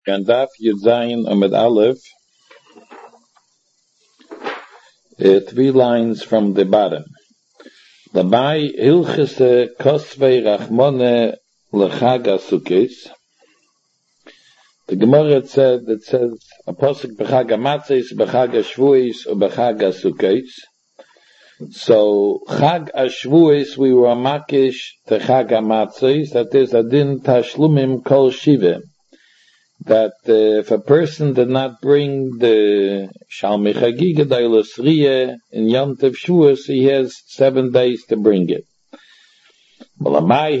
And Daf Yud Zayin Amud Aleph, 3 lines from the bottom. Labai Hilchese Kosvei Rachmone L'Chag HaSukkos. The Gemara says a pasuk b'Chag HaMatzos, b'Chag HaShavuos, or b'Chag HaSukkos. So Chag HaShavuos we were makish to Chag HaMatzos, that is adin tashlumim kol shivim. That if a person did not bring the Shalmi Chagiga Dailas Riyeh in Yom Tov Shavuos, he has 7 days to bring it. Why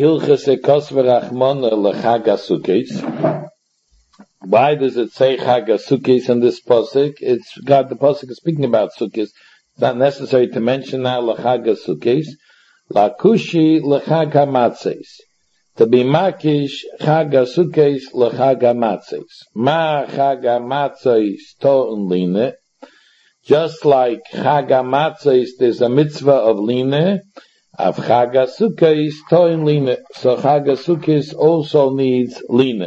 does it say Chag HaSukkos in this pasuk? It's God. The pasuk is speaking about Sukkos. It's not necessary to mention now L'Chag HaSukkos. Lakushi L'Chag HaMatzos. To be makish Chag HaSukkos L'Chag HaMatzos. Ma Chag HaMatzos to'en line. Just like Chag HaMatzos, there's a mitzvah of line. Of Chag HaSukkos to'en line. So Chag HaSukkos also needs line.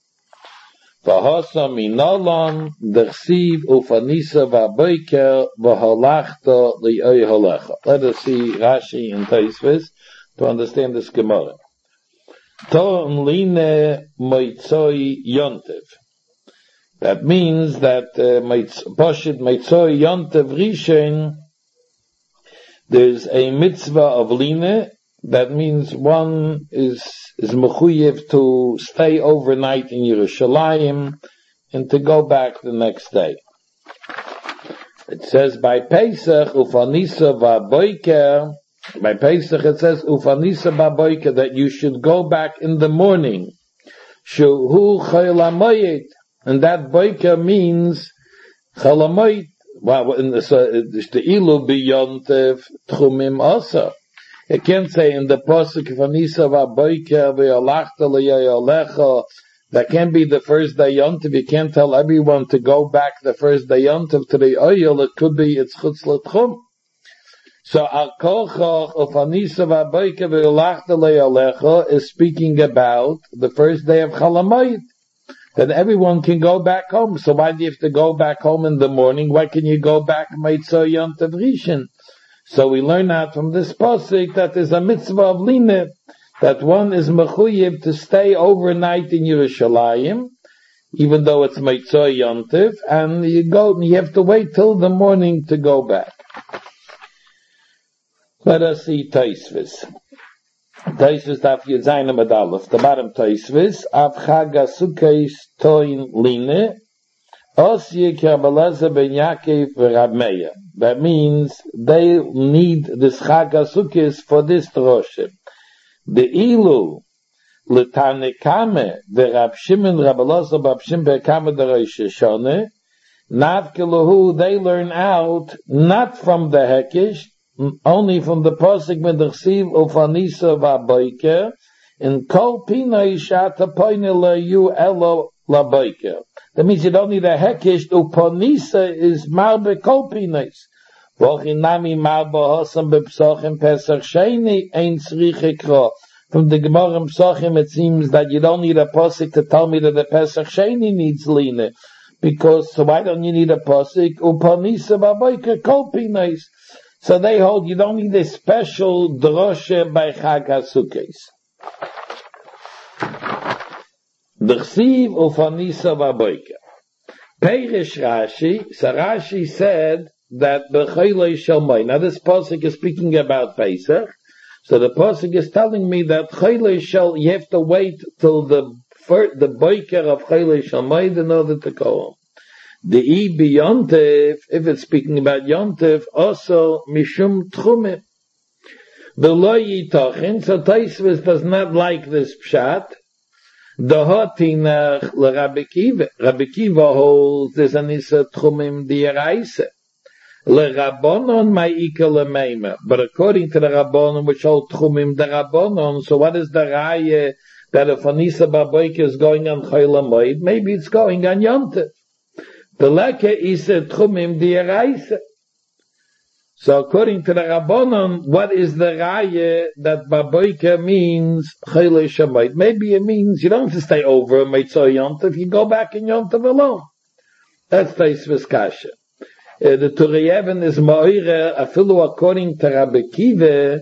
V'hosa minolon d'chsiv ufanisa v'aboiker v'holachta li'oi holecha. Let us see Rashi and Tosfos to understand this Gemara. To'en line moitzoi yontev. That means that Poshit moitzoi yontev rishon, there's a mitzvah of line. That means one is mechuyev to stay overnight in Yerushalayim and to go back the next day. It says by Pesach ufanisa v'aboiker. By Pesach it says ufanisa b'aboiker, that you should go back in the morning. Shuhu chayil hamoyed, and that boiker means chayil hamoyed. Well, in the ilu b'yontev tchumim asa. You can't say in the pasuk ufanisa b'aboiker v'yolachta li'yolecha. That can't be the first day yontev. You can't tell everyone to go back the first day yontev to the oyel. It could be it's chutz l'tchum. So Al-Kochach of Anisa V'Aboiker V'Yolachta Le'Alecha is speaking about the first day of Chalamayit, that everyone can go back home. So why do you have to go back home in the morning? Why can you go back Meitzah Yom Tov Rishon? So we learn out from this pasuk that there's a mitzvah of Line, that one is mechuyev to stay overnight in Yerushalayim, even though it's Meitzah Yom Tov, and you have to wait till the morning to go back. Let us see Tosfos. Tosfos Daf Yud Zayin Amud Aleph. The bottom Tosfos. Av Chag HaSukkos to'en line. Osye Rabbi Elazar ben Yaakov v'Rab Meir. That means they need this Chag HaSukkos for this droshe. The ilu l'tanekame v'Rab Shimon Rabbi Elazar Rab Shimon be'kame d'Rosh Hashanah. Navkelahu, they learn out not from the Hekesh, only from the pasuk with the chsiv ufanisa v'aboiker in kol pinay shata poine le'yu elo laboiker. That means you don't need a hekish. Upanisa is marbe kol pinays. V'ochinami marbe hosam b'psochim pesach sheni ein tzrich ekra. From the Gemara in Psochim it seems that you don't need a pasuk to tell me that the pesach sheni needs line. Because so why don't you need a pasuk upanisa v'aboiker kol pinays? So they hold you don't need a special droshe by Chag HaSukkos. D'chsiv ufanisa v'aboiker. Perish Rashi, so Rashi said that b'choylei shalmai. Now this pasuk is speaking about Pesach. So the pasuk is telling me that choylei shal, you have to wait till the boiker of choylei shalmai in order to go home. The Ibi Yontev, if it's speaking about Yontev, also Mishum Tchumim. The Lo Yitochin, so Tosfos does not like this pshat. The Hotinach Rabbi Kiva. Rabbi Kiva holds there's an Isa Tchumim Diaraisa. Rabbonon Ma'ika Lemeima. But according to the Rabbonon, which hold Tchumim the Rabbonon, so what is the Raya that if Anisa Baboik is going on Chol HaMoed, maybe it's going on Yontev. The leke is a tchumim diaraisa. So according to the Rabbanon, what is the raya that baboika means chayla shamayt? Maybe it means you don't have to stay over Meitzah Yontav, you go back in Yontav alone. That's Taisvis Kasha. The Turei Even is ma'ira, afilu according to Rabbi Kiva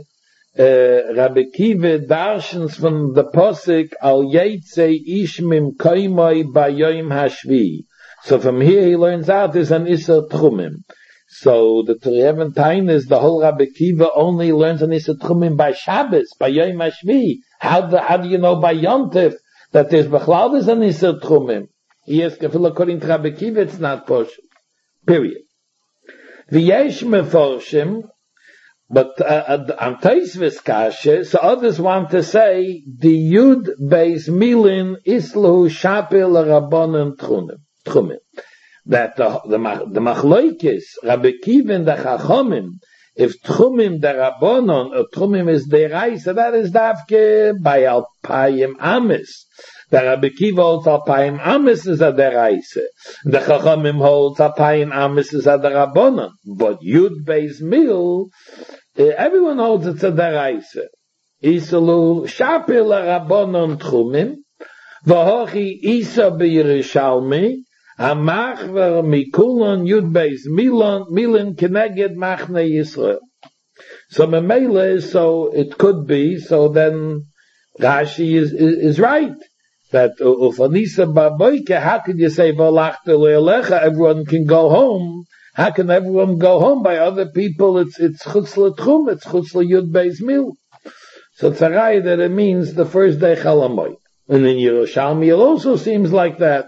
darshans from the posik al yetze ishmim koimoi bayoim hashvi. So from here he learns out there's an Isser Tchumim. So the Turei Even Tain is the whole Rabbi Kiva only learns an Isser Tchumim by Shabbos, by Yom Hashvi. How do you know by Yom Tov that there's Bechlal is an Isser Tchumim? Yes, according to Rabbi Kiva it's not Poshim. Period. V'yesh meforshim, but on Taisvis Kasha, so others want to say the Yud Beis Milin Islu Shapil Rabbanon Tchumim. That the Machloikis, Rabbi Kiva and the Chachomim, if Tchumim the Rabbanon, or Tchumim is the Reise, that is Davke by Alpayim Amis. The Rabbi Kiva holds Alpayim Amis is at the Reise. The Chachomim holds Alpayim Amis is at the Rabbanon. But Yud Beis Mil, everyone holds it at the Reise. Isalu Shapil Rabbanon Tchumim, V'hochi Isa B'Yerushalmi, Amachver Mikulon Yud Beis Milin Keneged Machne Yisrael. So Memele, so it could be, so then Rashi is right. That Ufanisa Baboike, how could you say V'alachte Le'elecha, everyone can go home? How can everyone go home by other people? It's Chutz L'Tchum, it's Chutz L'Yud Beis Mil. So it's a raya that it means the first day Chalamoy. And in Yerushalmi it also seems like that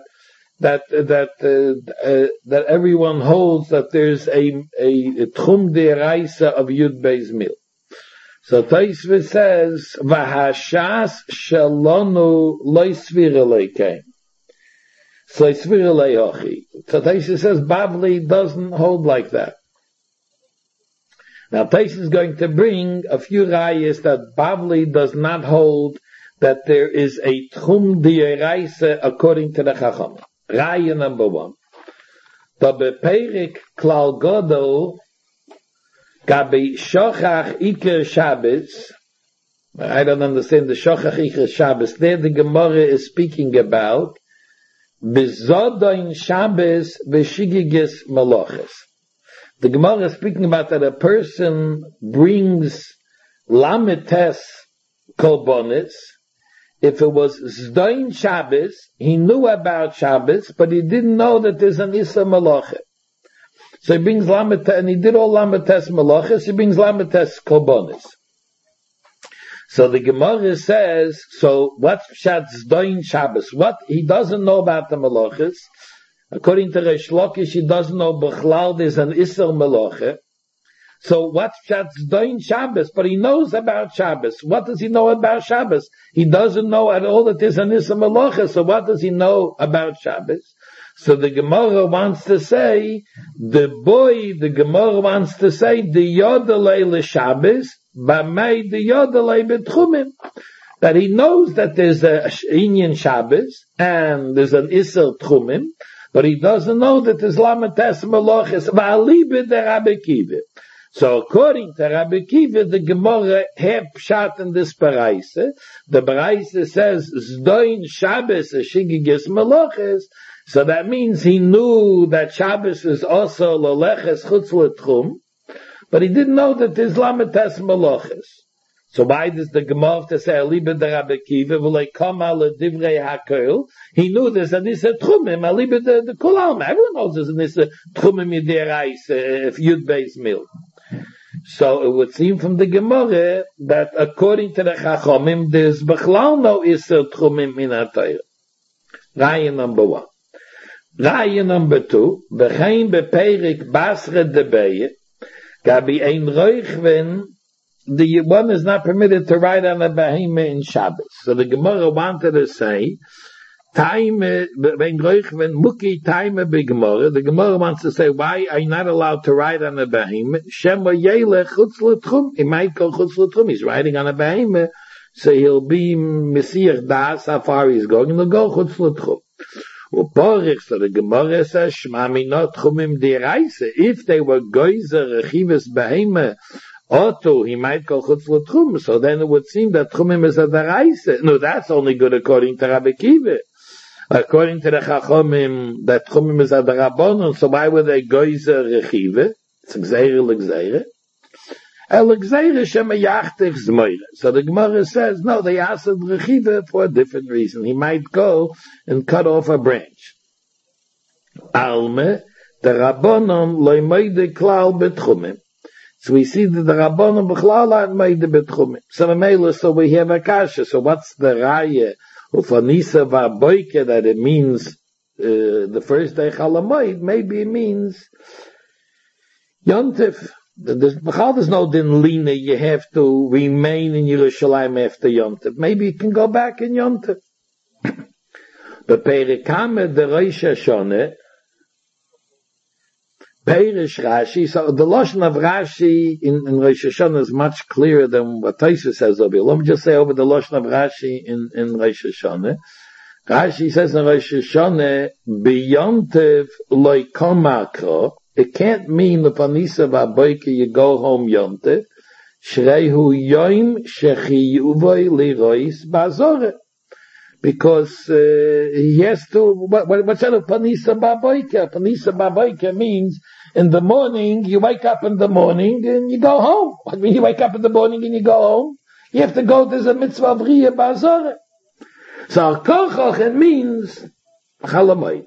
everyone holds that there's a Tchum D'Oraisa of Yud Beis Mil. So Taisvis says, V'hashas shalonu lo svira leikein. So svira lehochi. So Taisvis says, Bavli doesn't hold like that. Now Taisvis is going to bring a few rayas that Bavli does not hold that there is a Tchum D'Oraisa according to the Chacham. Raya number 1. The Beperik Klal Godel Gabi Shochach Iker Shabbos. I don't understand the Shochach Iker Shabbos. There the Gemara is speaking about Bezodoin Shabbos Veshigiges Maloches. The Gemara is speaking about that a person brings Lametes Kolbonis. If it was Zdoin Shabbos, he knew about Shabbos, but he didn't know that there's an Issa Malachet. So he brings Lametes, and he did all Lametes Malachas, he brings Lametes Kolbonis. So the Gemara says, so what's Pshat Zdoin Shabbos? What he doesn't know about the Malachas, according to Reish Lakish, he doesn't know Bechlal there's an Issa Malachet. So what's Pshat Zdoin Shabbos? But he knows about Shabbos. What does he know about Shabbos? He doesn't know at all that there's an Issa Malachas, so what does he know about Shabbos? So the Gemara wants to say, the Gemara wants to say, the Yodelei l'Shabbos, b'mei the Yodelei b'tchumim. That he knows that there's a Inyan Shabbos, and there's an Isser Tchumim, but he doesn't know that there's Lametes Meloches, v'alibe de Rabbi Kiva. So according to Rabbi Kiva, the Gemara have pshat in this Baraise. The Baraise says, Zdoin Shabbos, a Shigiges Meloches, so that means he knew that Shabbos is also Laleches Chutz L'Tchum, but he didn't know that there's Lametes Meloches. So why does the Gemara have to say, Aliba de Rabbi Kiva, v'lei kama l'divrei HaKol? He knew there's an Issa Tchumim, Aliba de Kulam. Everyone knows there's an Issa Tchumim Yiderais, if Yud Beis Mil. So it would seem from the Gemara that according to the Chachomim, there's Bechlal no Issa Tchumim in HaTorah. Raya number 1. Raya number 2, B'chein beperik basre debeye, gabi ein roichven, the one is not permitted to ride on a behemah in Shabbos. So the Gemara wanted to say, time, ein roichven, muki time b'Gemara, the Gemara wants to say, why are you not allowed to ride on a behemah? Shema yelech chutz l'tchum, he might go chutz l'tchum, he's riding on a behemah, so he'll be Messiah Das, how far he's going, and he'll go chutz l'tchum. So the Gemara says, Shmami not chumim diraisa. If they were geyser rechivas behema, Otto, he might go chutz l'tchum. So then it would seem that chumim is a diraisa. No, that's only good according to Rabbi Kiva. According to the Chachomim, that chumim is a darabonon. So why were they geyser rechiva? It's gzeire l'gzeire. So the Gemara says, no, they asked Rechiva for a different reason. He might go and cut off a branch. Alme, the Rabbanon loy klal betchumim. So we see that the Rabbanon b'chlal aren't moide betchumim. So we have a kasha. So what's the raya of Anisa v'aboike that it means the first day chalamoid? Maybe it means Yontif. There's no din lina, you have to remain in Yerushalayim after Yontif. Maybe you can go back in Yontif. But Perikame the Rosh Hashanah, Perish Rashi, so the Lashon of Rashi in Rosh Hashanah is much clearer than what Taisa says over here. Let me just say over the Lashon of Rashi in Rosh Hashanah. Rashi says in Rosh Hashanah, B'Yontif loy kol makro. It can't mean the panisa v'aboike you go home yonte. Shreihu yoim shechiyuvoi lirois bazore. Because he has to. What's that of panisa v'aboike? Panisa v'aboike means in the morning you wake up in the morning and you go home. I mean you wake up in the morning and you go home. You have to go. There's a mitzvah of riyah bazore. So kochoch it means chalamoid.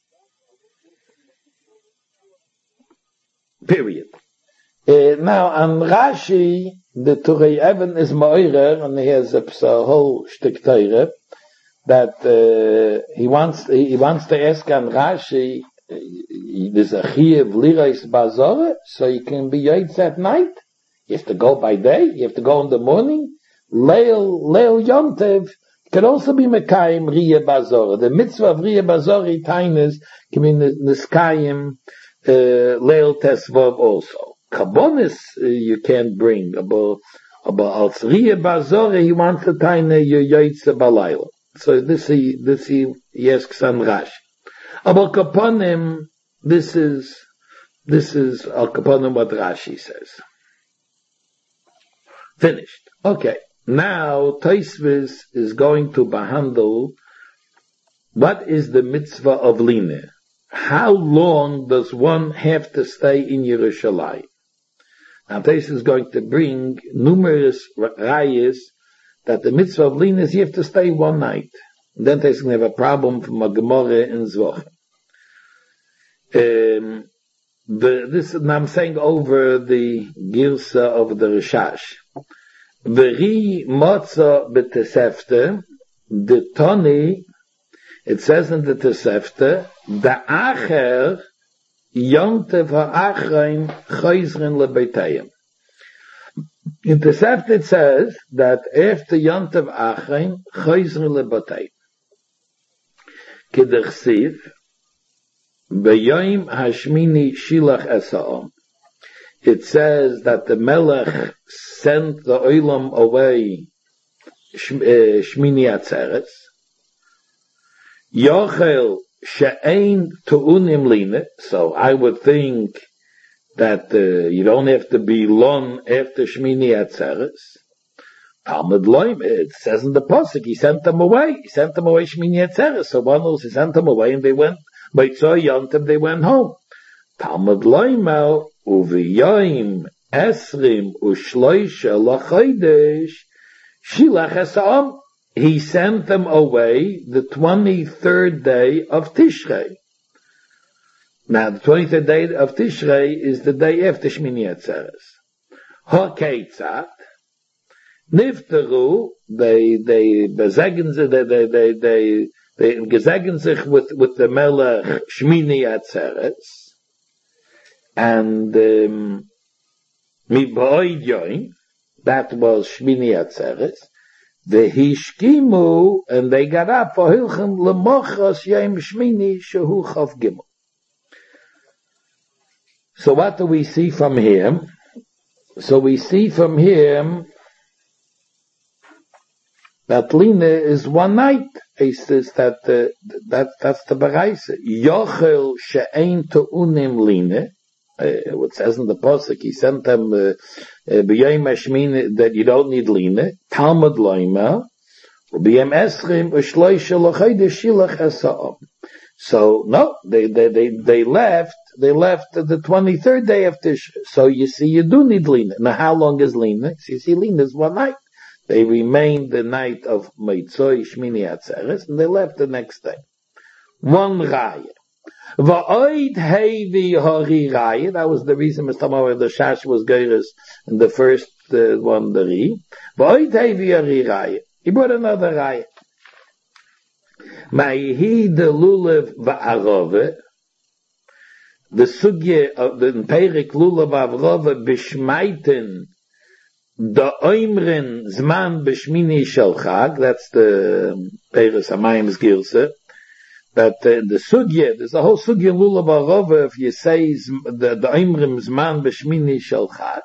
Period. Now on Rashi, the Turei Even is Ma'orer, and he has a whole shtick Torah that he wants to ask on Rashi. There's a chiyuv lirais bazore, so you can be yaitz at night. You have to go by day. You have to go in the morning. Leil Yontev can also be mekayim riyah bazore. The mitzvah of riyah bazore tainas can be niskayim. Leil Tesvav also. Kabonis you can't bring about als Riyah Bazore he wants to taine Yoyitze Balayla. So this he asks on Rashi. About Kaponim this is al Kaponim what Rashi says. Finished. Okay. Now Taisvis is going to behandle what is the mitzvah of Line. How long does one have to stay in Yerushalayim? Now, this is going to bring numerous rayas that the mitzvah of lina is you have to stay one night. And then there's going to have a problem from a Gemara in Zwoch. I'm saying over the Girsa of the Rishash. V'ri motza b'tesefte, the Toni, it says in the Tesefte, the Acher Yontev ha'achrein chayzrin lebeitayim. In Tesefte it says that after Yontev Achrein chayzrin lebeitayim. K'derchsiv beyoim hashmini shilach esa'om. It says that the Melech sent the Olam away Shmini Atzeres. Yochel she'ein tu'unim line. So I would think that you don't have to be long after Shmini Atzeres. Talmud Loim, it says in the Pasuk, he sent them away. He sent them away Shmini Atzeres. So one knows he sent them away and they went, by Tzor Yontiv they went home. Talmud Loimel, uviyoim esrim ushloisha lachodesh shilach esa'am. He sent them away the 23rd day of Tishrei. Now, the 23rd day of Tishrei is the day after Shmini Atzeres. Ha'keitzat nifteru, they geseggen sich with the Melech Shmini Atzeres, and mi ba'oid yoin, that was Shmini Atzeres. The hishkimu, and they got up for hilchem lemochos yom shmini shehu chav gimel. So what do we see from here? So we see from here that Lina is one night. He says that that's the Baraisa. Yochel she'ein tu'unim Lina. What says in the pasuk, he sent them b'yom hashmini that you don't need Lina. Talmud loima u'b'yom esrim u'shloisha l'chodesh shilach esa'am. So no, they left the 23rd day of Tishrei. So you see, you do need Lina. Now, how long is Lina? So you see, Lina is one night. They remained the night of Meitzoi Shmini Atzeres, and they left the next day. One Raya. Va'oid hevi hori Raya. That was the reason Mr. Mawar the Shash was Geiris in the first one, the Ri. Va'oid hevi hori Raya. He brought another Raya. Ma'hi de lulav va'arove, the sugye of the Perik lulav va'arove bishmaiten the oimren zman b'shmini shel chag. That's the Peres Hamayim's Gilsa. That the sugye, there's a whole sugye lulav va'arove if you say the oimren zman b'shmini shel chag.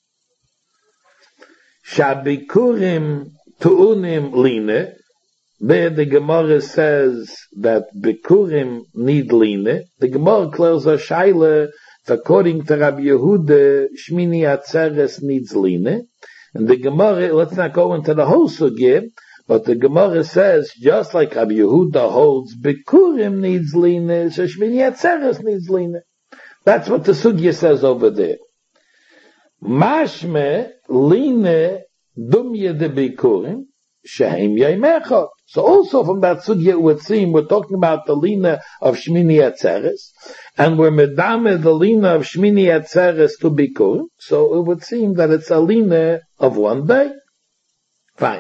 Shabikurim tu'unim line. There the Gemara says that Bikurim need Line. The Gemara clears a shaila, according to Rabbi Yehuda, Shmini Atzeres needs Line. And the Gemara, let's not go into the whole sugya, but the Gemara says, just like Rabbi Yehuda holds, Bikurim needs Line, so Shmini Atzeres needs Line. That's what the sugya says over there. Mashme Line Dumye de Bikurim Shehem Yaimecha. So also from that sugya it would seem we're talking about the Lina of Shmini Atzeres, and we're medame the Lina of Shmini Atzeres to Bikur. So it would seem that it's a Lina of one day. Fine.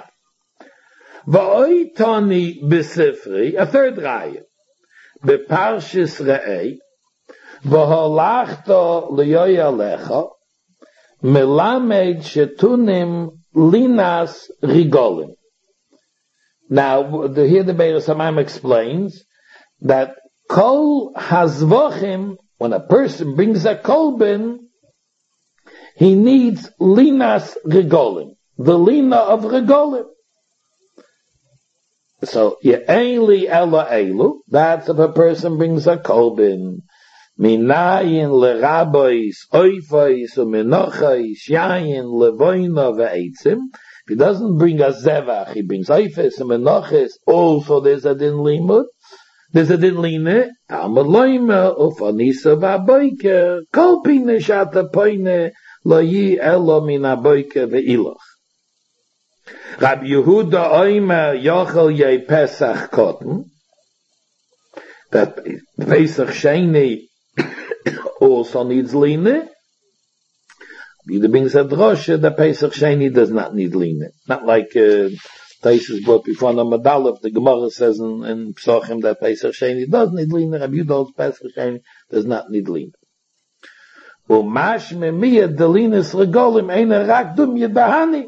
Va'oitani b'sifri, a third raya, b'parshis re'ei, v'holachta liyoy alecha, melamed shetunim linas rigolim. Now, here the Beis Hamayim explains that kol hazvochim, when a person brings a kolbin, he needs linas regolim, the lina of regolim. So, ye'eli ela elu, that's if a person brings a kolbin, minayin lerabois, oifais, umenochais, yayin levoina ve'etzim. If he doesn't bring a zevach, he brings oifes and menoches. Also, there's a din limud. There's a din line. Talmud loima ufanisa v'aboiker kol pine shata poine lo yi elo min aboiker ve'ilach. Rabbi Yehuda oima yochel yei pesach kotten. That Pesach Sheni also needs line. Either brings a drosha, the Pesach Sheni does not need Lina. Not like Taisus brought before the Madalef, the Gemara says in Psachim that Pesach Sheni does need Lina. Rabbi Yehuda Pesach Sheni does not need Lina. U'mash memiyah delinas regolim eina rak dum yedahani.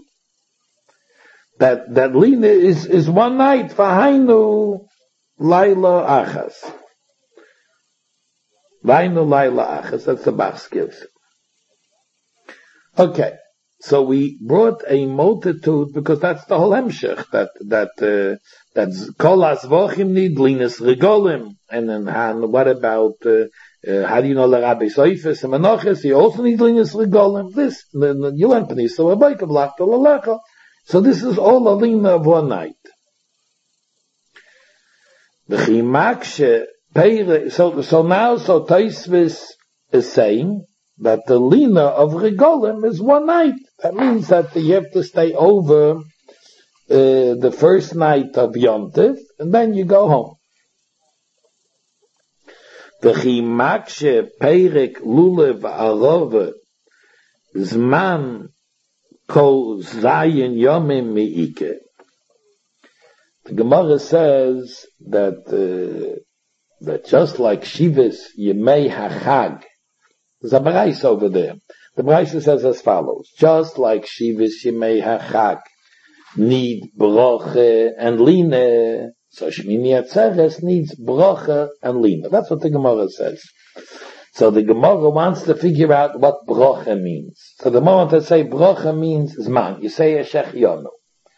That Lina is one night. V'hainu laila achas. V'hainu laila achas. That's the Bach gives. Okay, so we brought a multitude because that's the whole hemshech that's kol asvochim need linas regolim, and then what about how do you know l'Rabbi Soifes and Menoches? He also needs linas regolim. This you learn penisa l'baykav lachta l'lecha. So this is all a lina of one night. The chimakshe peire. So now Tosfos is saying that the lina of regolim is one night. That means that you have to stay over the first night of Yom Tov, and then you go home. V'chi makshe perek lulev arove zman kol zayin yomim miike. The Gemara says that just like Shivas Yemei HaChag, there's a Baraisa over there. The Baraisa says as follows: just like Shivas Yemei HaChag need broche and lina, so Shmini Atzeres needs broche and lina. That's what the Gemara says. So the Gemara wants to figure out what broche means. So the moment I say broche means zman, you say a shechionu.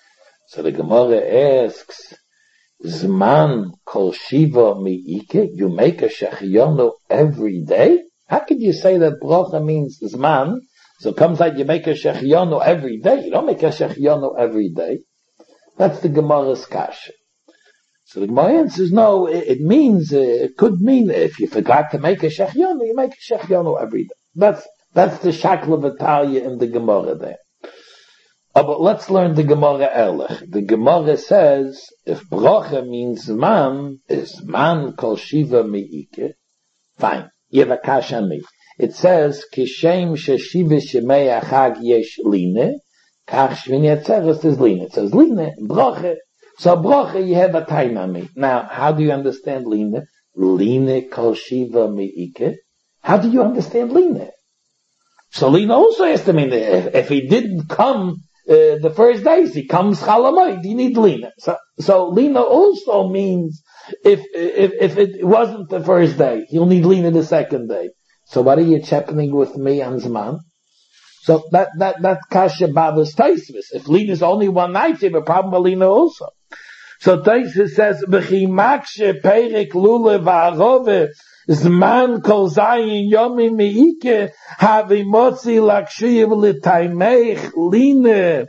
So the Gemara asks, Zman kol shiva mi'ike, you make a shechionu every day? How could you say that bracha means Zman? So it comes out you make a shechionu every day. You don't make a shechionu every day. That's the Gemara's kasha. So the Gemara answers, no, it means, it could mean if you forgot to make a shechionu, you make a shechionu every day. That's the shakla v'talia in the Gemara there. But let's learn the Gemara Erlich. The Gemara says, if bracha means man, is man kol shiva mi'ike. Fine. You have a kasha me. It says, kishem sheshiva shemei achag yesh line, kach shvini atzeres is line. It says line, bracha. So bracha, you have a time on me. Now, how do you understand line? Line kol shiva mi'ike. How do you understand line? So line also has to mean, if he didn't come the first days, he comes chalamoid, you need lina. So lina also means, if it wasn't the first day, you'll need lina the second day. So what are you chappening with me on Zman? So that kasha babas taisvis. If lina is only one night, you have a problem with lina also. So taisvis says, B'chi makshe perik lule v'arove, Zman kol zayin yomi mi'ike havi motzi lakshiv l'taimeich line.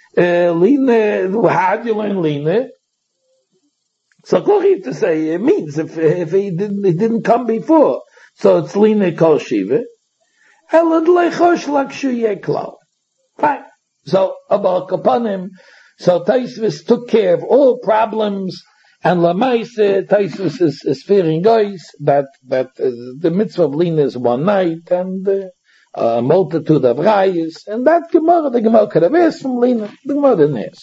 How do you learn line? So Kochi to say, it means if it didn't come before. So it's line kol shiva. Elad lechosh lakshu yeklal. Fine. So about kapanim, so Taisvis took care of all problems. And Lamaise, Taisus is fearing guys that the mitzvah of lina is one night and a multitude of rayas, and that Gemara, the Gemara could have asked from lina. The Gemara didn't ask.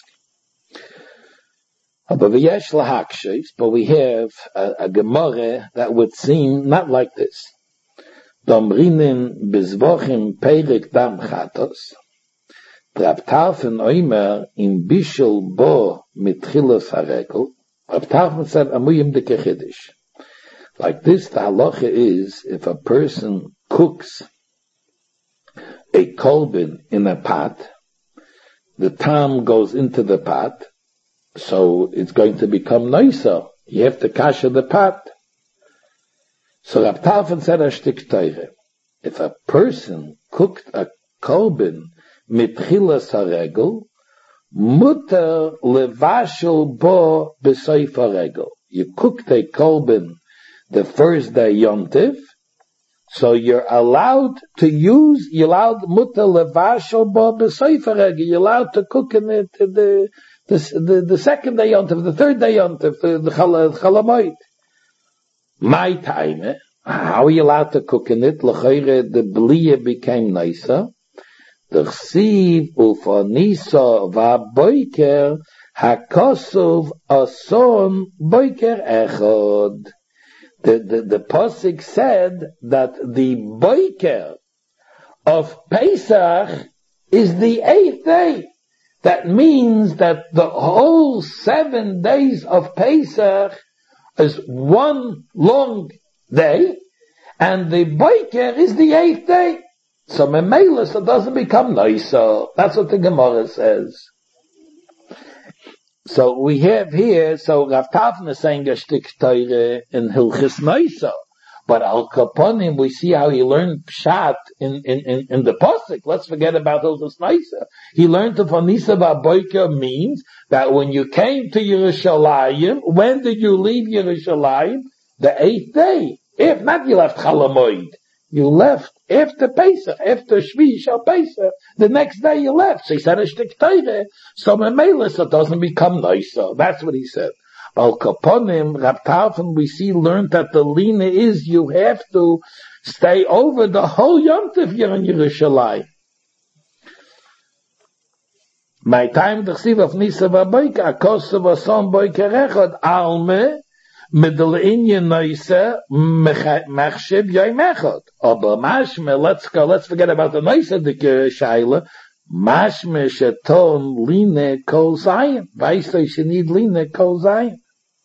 But we have a Gemara that would seem not like this. Domrinin bizvochim peirik dam chatos. Traptarfen oimer in bishul bo mitchilas harekel. Like this, the halacha is, if a person cooks a kolbin in a pot, the tam goes into the pot, so it's going to become nicer. You have to kasha the pot. So Rab Tarfon said a shtik teire. If a person cooked a kolbin mitchilas haregel, mutter levashel bo b'soifa regel. You cooked a kolbin the first day yontiv, so you're allowed to use, you're allowed mutter levashel bo b'soifa regel. You're allowed to cook in it the second day yontiv, the third day yontiv, the chalamoid. My time, how are you allowed to cook in it? L'chayre, the bliya became nicer. The chsiv ufanisa va'boiker hakosov ason boiker echod. The pasuk said that the boiker of Pesach is the 8th day. That means that the whole 7 days of Pesach is one long day, and the boiker is the 8th day. So Memelis, it doesn't become nicer. That's what the Gemara says. So we have here, so Rav Tarfon is saying a shtik teire in Hilchis Nicer. But Al Kaponim, we see how he learned Pshat in the Pasuk. Let's forget about Hilchis Nicer. He learned the Fanisa Va'boiker means that when you came to Yerushalayim, when did you leave Yerushalayim? The 8th day. If not, you left Chalamoid. You left after Pesach, after Shvi Shal Pesach. The next day you left. So he said a shtik teire. So Memelis, it doesn't become nicer. That's what he said. Al Kaponim, Rab Tarfon, we see, learned that the lina is you have to stay over the whole yontif here in Yerushalayim. My time, the chsiv of Nisa v'Boiker, Akosav Ason Boiker Echad, Alme, Middle Indian Noise, Mechshiv Yoim Echad. Aber Mashme, let's forget about the Noise, the Shaila. Mashme Sheton Line Kol Zayin. Weißt du, you need Line Kol Zayin.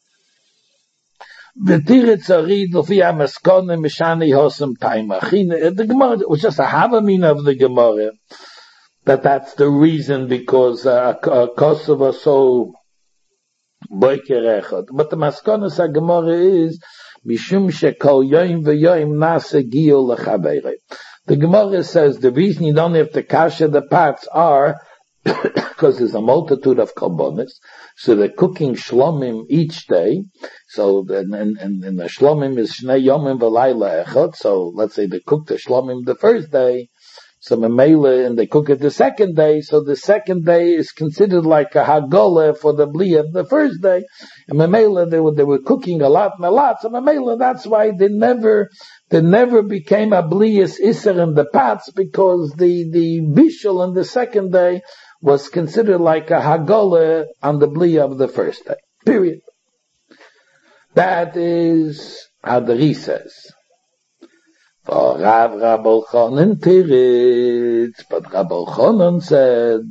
V'tiret Zarid, L'fi HaMaskone, Mishani Hosem Taima. The Gemara, it was just a Havamina of the Gemara. that's the reason, because Kosovo so boiker echad. But the maskonas HaGemara is mishum shekol yoim v'yoim nase giyul lechaberei. The Gemara says the reason you don't have to kasha the pots are because there's a multitude of korbanos, so they're cooking shlomim each day. So and the shlomim is shnei yomim v'layla echad. So let's say they cook the shlomim the first day, so memela, and they cook it the second day. So the second day is considered like a hagolah for the bli of the first day. And memela, they were cooking a lot and a lot. So memela, that's why they never became a blias iser in the pots, because the bishul on the second day was considered like a hagolah on the bli of the first day. Period. That is how the Ri says. For Rav Chonon Tiritz, but Rav Chonon said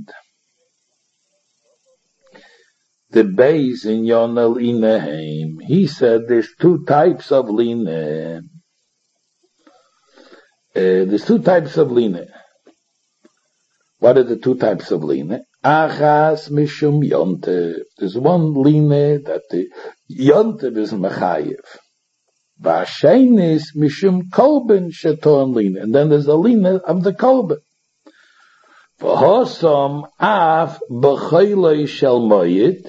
the base in Yonel Ineheim. He said there's two types of line. There's two types of line. What are the two types of line? Achas mishum yontev. There's one line that the yontev is mechayev. V'ashenis mishum kolben sheton line. And then there's a line of the kolben. V'hosam af b'choylei shel moyed.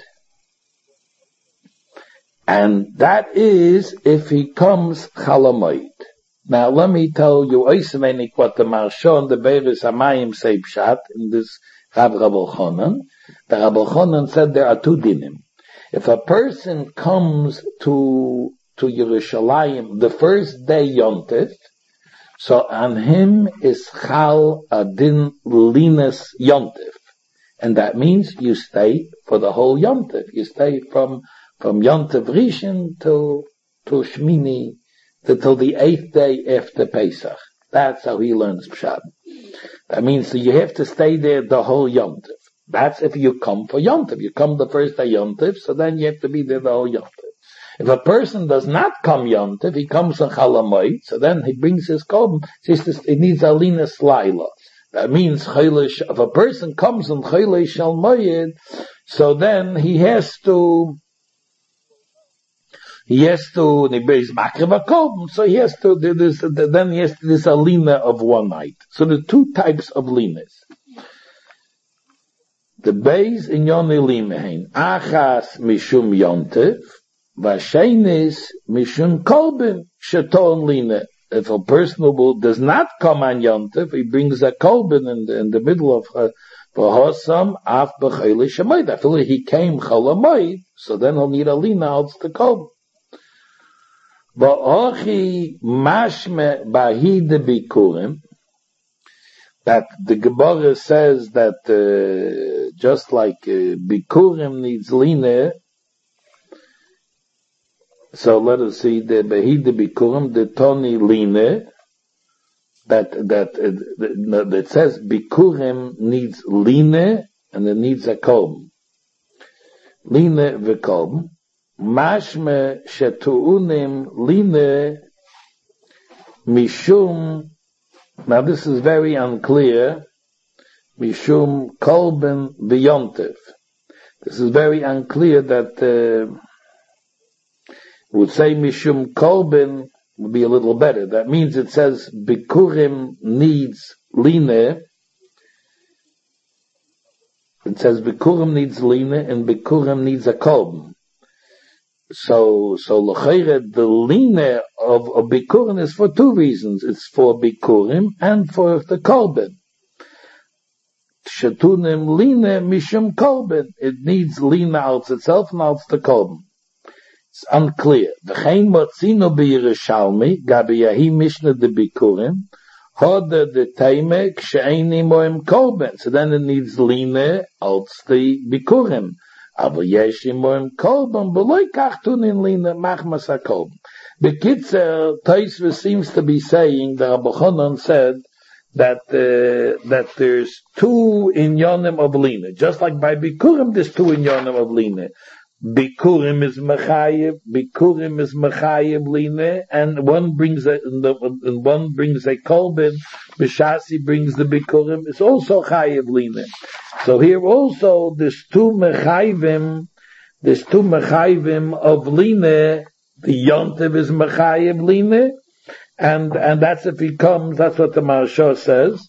And that is if he comes chalamoid. Now let me tell you oisemenik what the Marsha and the Beis Hamayim say pshat in this Rav Chonon. The Rav Chonon said there are two dinim. If a person comes to Yerushalayim the first day Yontif, so on him is chal adin linas Yontif, and that means you stay for the whole Yontif. You stay from Yontif Rishon to Shmini, till the 8th day after Pesach. That's how he learns Pshat. That means that you have to stay there the whole Yontif. That's if you come for Yontif. You come the first day Yontif, so then you have to be there the whole Yontif. If a person does not come Yontif, he comes on Chalamoid, so then he brings his korban. He needs Alina Slaila. That means if a person comes on Chayla Shal Moyed, so then he has to so he has to, then he has this alina of one night. So the two types of linas. The beis in yoni limehin, achas mishum yontev, vashenis mishum kolben sheton lina. If a person does not come on yontev, he brings a kolben in the middle of v'hosam af b'chayli shemoid. I feel like he came chalamoid, so then he'll need a lina out the kolben. Ba'ochi mashme bahide bikurim, that the Gemara says that just like bikurim needs line, so let us see the bahide bikurim, the toni line, that says bikurim needs line and it needs a kolben. Line v'kolben. Mashme shetuunim line mishum. Now this is very unclear. Mishum kolben v'yontev. This is very unclear that would say mishum kolben would be a little better. That means it says bikurim needs line. It says bikurim needs line and bikurim needs a kolben. So l'chayre, the line of bikurim is for two reasons. It's for bikurim and for the kolben. Shetunim line mishum kolben. It needs line out itself and out the kolben. It's unclear. V'chein motzino b'Yerushalmi gabi yahi mishna de bikurim hoda de teime k'she'eini moim kolben. So then it needs line out the bikurim. Aber yeshimoim kolben beloy kachtunin lina machmas hakolben. The Kitzer Tosfos seems to be saying that Rabbi Chonon said that there's two inyonim of lina, just like by bikurim there's two inyonim of lina. Bikurim is mechayev line, and one brings a kolben. Bishasi brings the bikurim. It's also chayev line. So here also there's two mechayvim of line. The yontev is mechayev line, and that's if he comes. That's what the Maharsha says.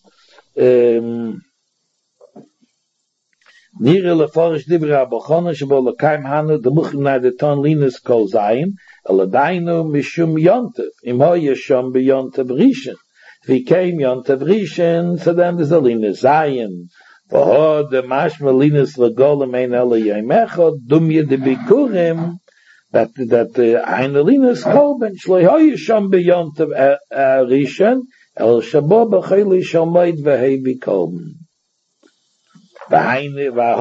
Nire leforish dibra abochona shebo lekaim hanu demuchim na deton linus kol zayin aladainu mishum yontev imo yeshom beyontev rishon. If he came yontev rishon, so then there's a linus zayin. V'ho de mashma linus legolim ein ele yemechot dumye de bikurim that ein linus kolben shlo yeshom beyontev rishon el shabo b'chayli shomayt v'hei bikolben. There's two types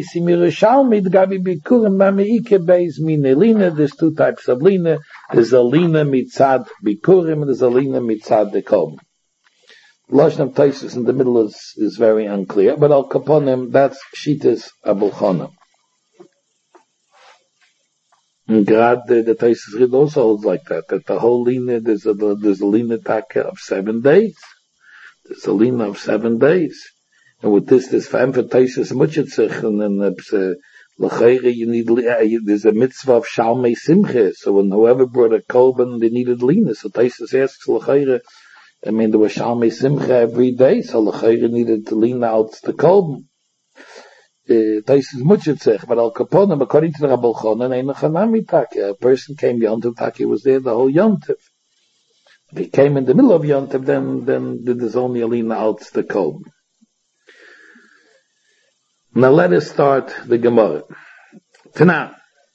of lina. There's a lina mitzad bikurim, and there's a lina mitzad dekom. Lashon of Taisus in the middle is very unclear, but Al Kaponim, that's Shitas Abul Chana. And Grad, the Taisus read also holds like that the whole lina, there's a lina taka of 7 days. There's a lina of 7 days. And with this for emphasis muchitzich, and then l'chayre you need there's a mitzvah of shalmei simche. So when whoever brought a kolben, they needed lina. So Taisus asks l'chayre. I mean, there was shalmei simche every day, so l'chayre needed to lean out the kolben. Taisus muchitzich, but al kaponim according to the Rabbi Chonan, ein chanami take. A person came yontiv take, was there the whole yontiv. If he came in the middle of yontiv, then there's only a lean out the kolben. Now let us start the Gemara. Tana.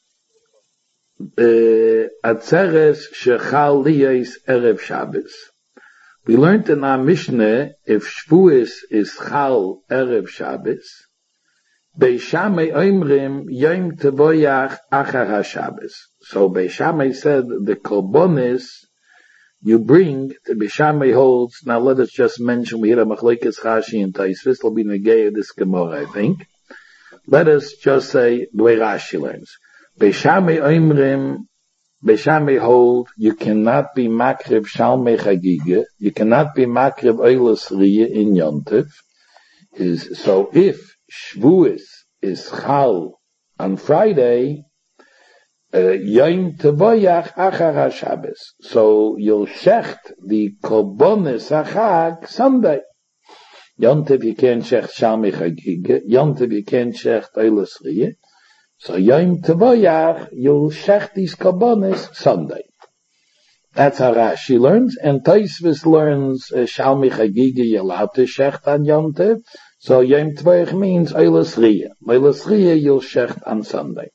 Atzeres shechal liyes erev Shabbos. We learned in our Mishnah, if Shvuos is chal erev Shabbos, Beishamei oimrim yom tevoyach achar HaShabbos. So Beishamei said the korbanos you bring, the Beishamei holds. Now let us just mention, we had a machlekes Rashi and Taisvis, will be negay of this Gemara, I think. Let us just say the way Rashi learns. Beishamei oimrim, Beishamei hold, you cannot be makriv shalmei chagiga, you cannot be makriv oilos riyah in yontif. So if Shvuos is chal on Friday, Yom Tevoyach Achar HaShabbos. So you'll shecht the korbanos hachag Sunday. Yom Tev you can't shecht Shalmei Chagiga. Yom Tev you can't shecht Eilos Riyah. So Yom Tevoyach you'll shecht these korbanos Sunday. That's how Rashi learns, and Taisvis learns Shalmei Chagiga you're allowed to shecht on Yom Tev. So Yom Tevoyach means Eilos Riyah. Eilos Riyah you'll shecht on Sunday.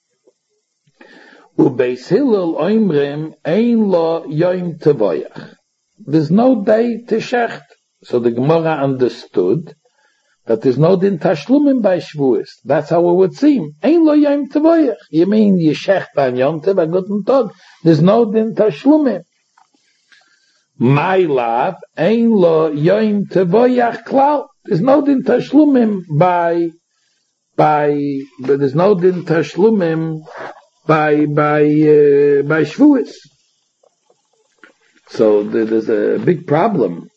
Ubeis Hillel oimrim ein lo yom tevoyach. There's no day to shecht. So the Gemara understood that there's no din tashlumim by Shvuos. That's how it would seem. Ein lo yom tevoyach. You mean you shecht on Yom Tev a guten tag. There's no din tashlumim. My love ein lo yom tevoyach klal. There's no din tashlumim but there's no din tashlumim by Shvuos. So there's a big problem.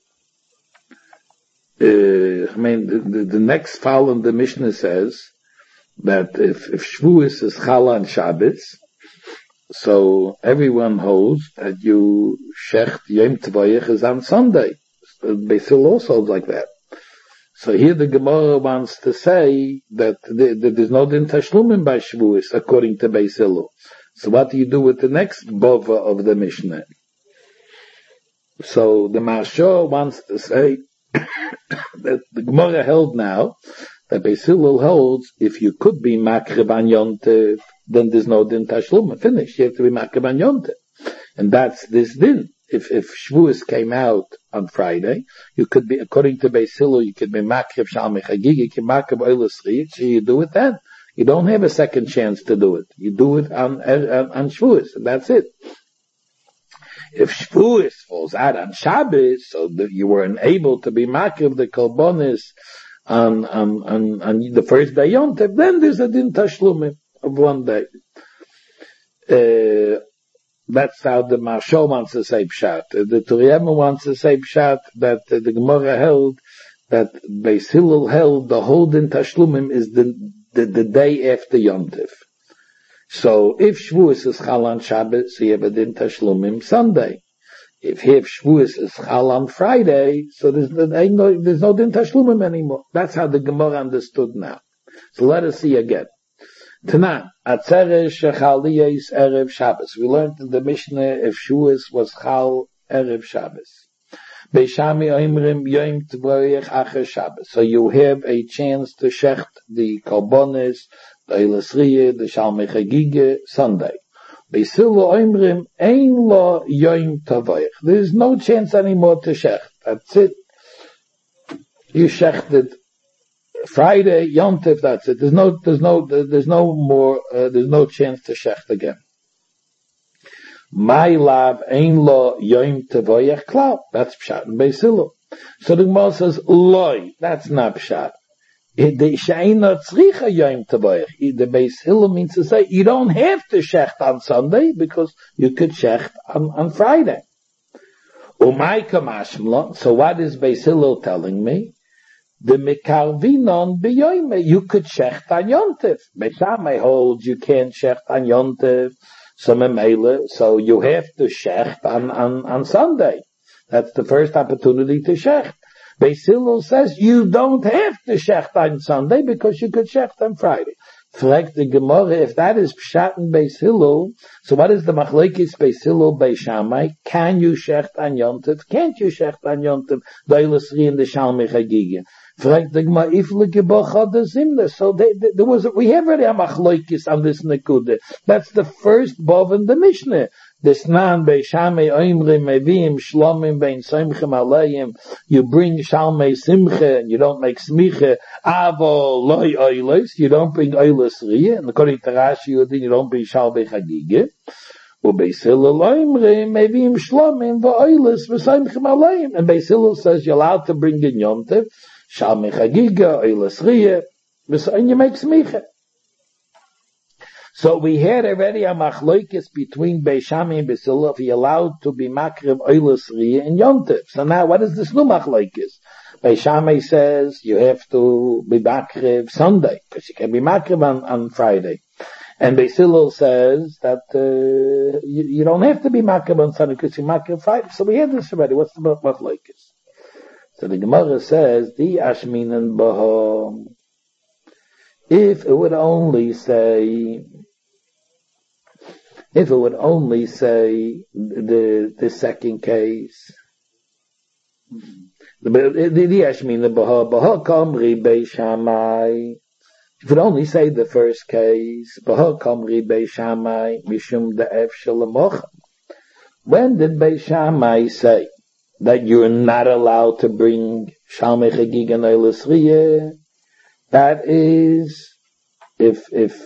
The next file in the Mishnah says that if Shvuos is Chal on Shabbos, so everyone holds that you shecht Yom Tevoyach is on Sunday. Basil also holds like that. So here the Gemara wants to say that there's no din tashlumim by Shvuos according to Beis Hillel. So what do you do with the next bova of the Mishnah? So the Maharsha wants to say that the Gemara held now that Beis Hillel holds if you could be makrib on Yom Tev, then there's no din tashlumim. Finish. You have to be makrib on Yom Tev, and that's this din. If Shvuos came out on Friday, you could be, according to Beis Hillel, you could be makrib shalmei chagiga, you can makrib oilos riyah, so you do it then. You don't have a second chance to do it. You do it on Shvuos, and that's it. If Shvuos falls out on Shabbos, so that you weren't able to be makrib the korbanos on the first day Yom Tev, then there's a din tashlumim. of one day. That's how the Marsho wants to say Pshat. The Turiyama wants to say Pshat that the Gemara held that Beis Hillel held the whole din Tashlumim is the day after Yom Tov. So if Shavuos is Chal on Shabbos, so you have a din Tashlumim Sunday. If Shavuos is Chal on Friday, so there's no din Tashlumim anymore. That's how the Gemara understood now. So let us see again. Tanan, Atzeres Shechaliyos Erev Shabbos. We learned in the Mishnah if Shavuos was Chal Erev Shabbos. Beishami Oimrim Yom Tvoyech Acher Shabbos. So you have a chance to shecht the Korbanos, the Eilasriye, the Shalmei Chagige, Sunday. Beisilu Oimrim Ein Lo Yom Tvoyech. There's no chance anymore to shecht. That's it. You shechted Friday, Yom Tov, that's it. There's no chance to shecht again. My love Ein Lo Yom Tvoyech Klau. That's Pshat and Beis Hillel. So the Gemara says, Loi, that's not Pshat. The Beis Hillel means to say, you don't have to shecht on Sunday, because you could shecht on Friday. Umay kamashmla, so what is Beis Hillel telling me? The Mekarvinon B'yoyme, you could shecht on Yom Tov. Beis Shammai holds you can't shecht on Yom Tov, so you have to shecht on Sunday. That's the first opportunity to shecht. Beis Hillel says you don't have to shecht on Sunday because you could shecht on Friday. Fragt the Gemara, if that is Pshat and Beis Hillel, so what is the machlekes Beis Hillel Beis Shammai? Can you shecht on Yom Tov? Can't you shecht on Yom Tov? The Eilasri and the Shalmei Chagige. Fragt the Gemara, if legebacha the zimna. So we have already a machlekes on this nekude. That's the first bov in the Mishnah. Desnan Beis Shammai Oimrim Mevim Shlomim Bein Simchem Aleim. You bring Shalmei Simcha and you don't make Smicha. Avo Loi Oilos. You don't bring Oilos Riyah. And according to Rashi, you don't bring Shalmei Chagige. Beis Hillel Oimrim Mevim Shlomim V'Oilos V'Simchem Aleim. And Beis Hillel says you're allowed to bring in Yom Tov, Shalmei Chagige, Oilos Riyah, and you make Smicha. So we had already a machlokes between Beis Shammai and Beis Hillel if he allowed to be makriv Eilas Riyah and Yom Tov. So now what is this new machlokes? Beis Shammai says you have to be makriv Sunday because you can be makriv on Friday. And Beis Hillel says that you don't have to be makriv on Sunday because you makriv Friday. So we had this already. What's the machlokes? So the Gemara says, Di Ashminan Baha. If it would only say the second case, if it only say the first case, when did Beis Shammai say that you're not allowed to bring Shalmei Chagige and Eilas Riyah? That is, if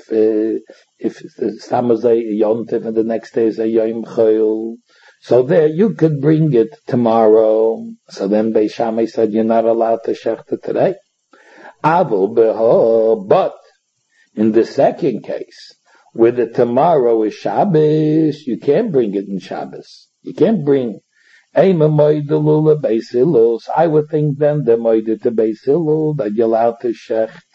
Samazay Yom Tov and the next day is a Yom Chol, so there you could bring it tomorrow. So then Beis Shammai said you're not allowed to shecht it today. But in the second case, where the tomorrow is Shabbos, you can't bring it in Shabbos. You can't bring I would think then the moide to Beis Hillel that you're allowed to shecht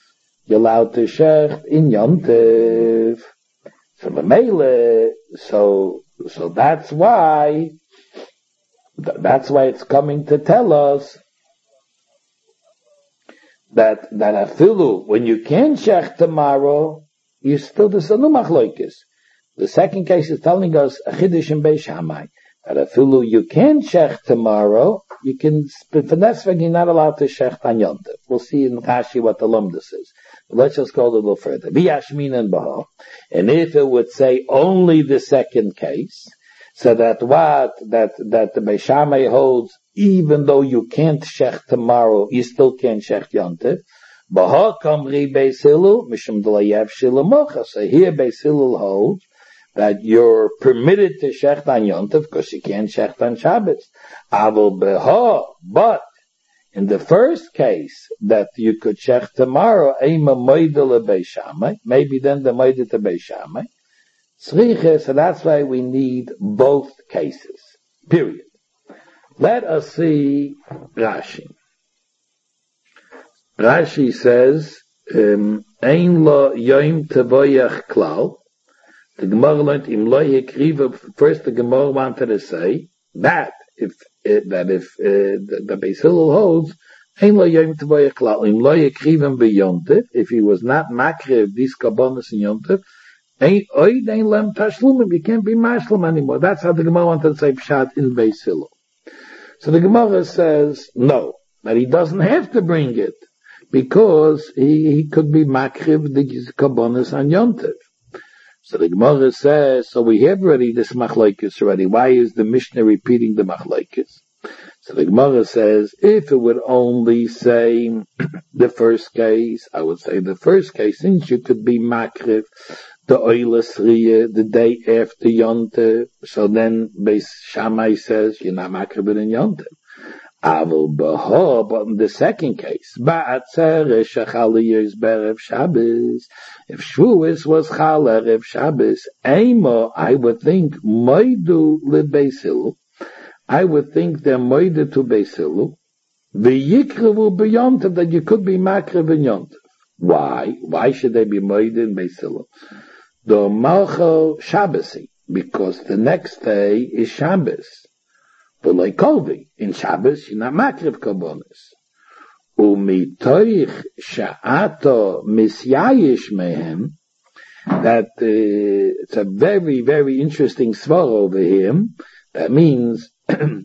in Yom Tov. So the Mele, so that's why it's coming to tell us that afilu when you can shecht tomorrow, you still the sanu machlokes. The second case is telling us a chiddush in Beis Shammai. That afilu you can shecht tomorrow, you can, for Nesveg you're not allowed to shecht on Yom Tov. We'll see in Rashi what the lumdus is. But let's just go a little further. V'yashmin and Baha. And if it would say only the second case, so that the Beis Shammai holds, even though you can't shecht tomorrow, you still can't shecht Yom Tov. Baha kamri Beis Hillel, mishum d'layev shilamocha. So here Beis Hillel holds that you're permitted to shecht on Yom Tov because you can't shecht on Shabbos. Avol beha, but In the first case that you could check tomorrow, maybe then the moide to beishamai. So that's why we need both cases. Period. Let us see Rashi. Rashi says, Ein lo yom tevoyach klal. The Gemara learned im lo yekriva. First, the Gemara wanted to say that if the Beis Hillel holds, ein lo yom tevoyach klal. Im lo yekrivim beyontiv. If he was not makriv these kabbonos in yontiv, ein lem tashlumim. You can't be mashlim anymore. That's how the Gemara wanted to say pshat in Beis Hillel. So the Gemara says no, that he doesn't have to bring it, because he could be makriv the kabbonos on yontiv. So the Gemara says, so we have already this machlokes already. Why is the Mishnah repeating the machlokes? So the Gemara says, if it would only say the first case, I would say the first case, since you could be makriv the oilas riyah the day after yontiv, so then Beis Shammai says you're not makriv in yontiv. Avol baha, but in the second case, ba'atzer shachaliyos berev Shabbos, if Shavuos was chal erev Shabbos, emo, I would think moidu le Beis Hillel, I would think they're moidu to Beis Hillel, v'yikrevu b'yontiv, that you could be makriv in yontiv. Why? Why should they be moidu in Beis Hillel? The malcho Shabbosi, because the next day is Shabbos. But like Kolvi, in Shabbos, you're not makriv kabbonos. Umitoich sha'ato misyayish mehem, that it's a very, very interesting svar over here. That means the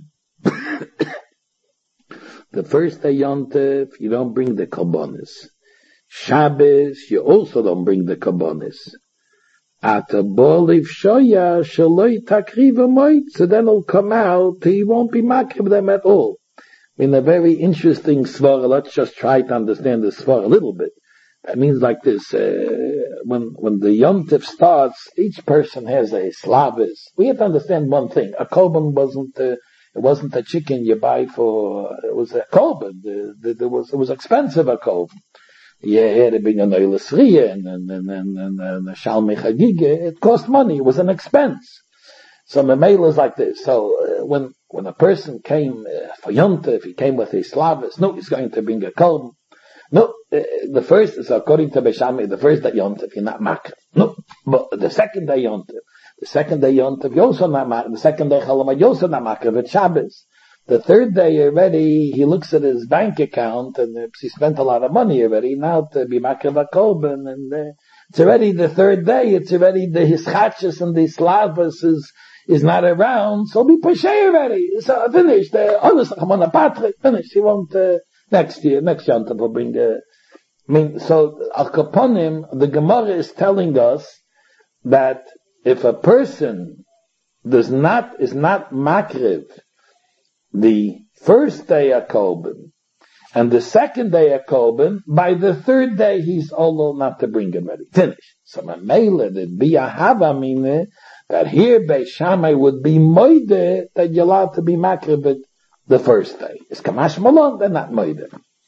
first day yontif, you don't bring the kabbonos. Shabbos, you also don't bring the kabbonos. At a boliv shoya shaloi takriva moit, so then it'll come out, he won't be makriv them at all. In a very interesting svara, let's just try to understand the svara a little bit. That means like this, when the yontif starts, each person has a slavis. We have to understand one thing, a korban wasn't a chicken you buy for, it was a korban, it was expensive, a korban. You had to bring an oilas riyah and a shalmei chagige. It cost money. It was an expense. So Memela is like this. So when a person came for yontif, he came with his slavis. No, he's going to bring a korban. No, the first is according to Beis Shammai. The first day yontif, you're not makriv. No, but the second day yontif, you're also not makriv. The second day chalamad, you're also not makriv. It's Shabbos. The third day already, he looks at his bank account and he spent a lot of money already. Now to be makriv a korban, and it's already the third day. It's already the hischachas and the slavas is not around. So be pashay already. So finished. Honest, I'm on a patrik. Finished. He won't next yontif will bring the. So al kaponim, the Gemara is telling us that if a person is not makriv the first day a korban and the second day a korban, by the third day he's all not to bring him ready. Finish. So Mamela, the biyahava mine, that here Beis Shammai would be moide that you're allowed to be makriv the first day. It's kamash malon, they're not moide.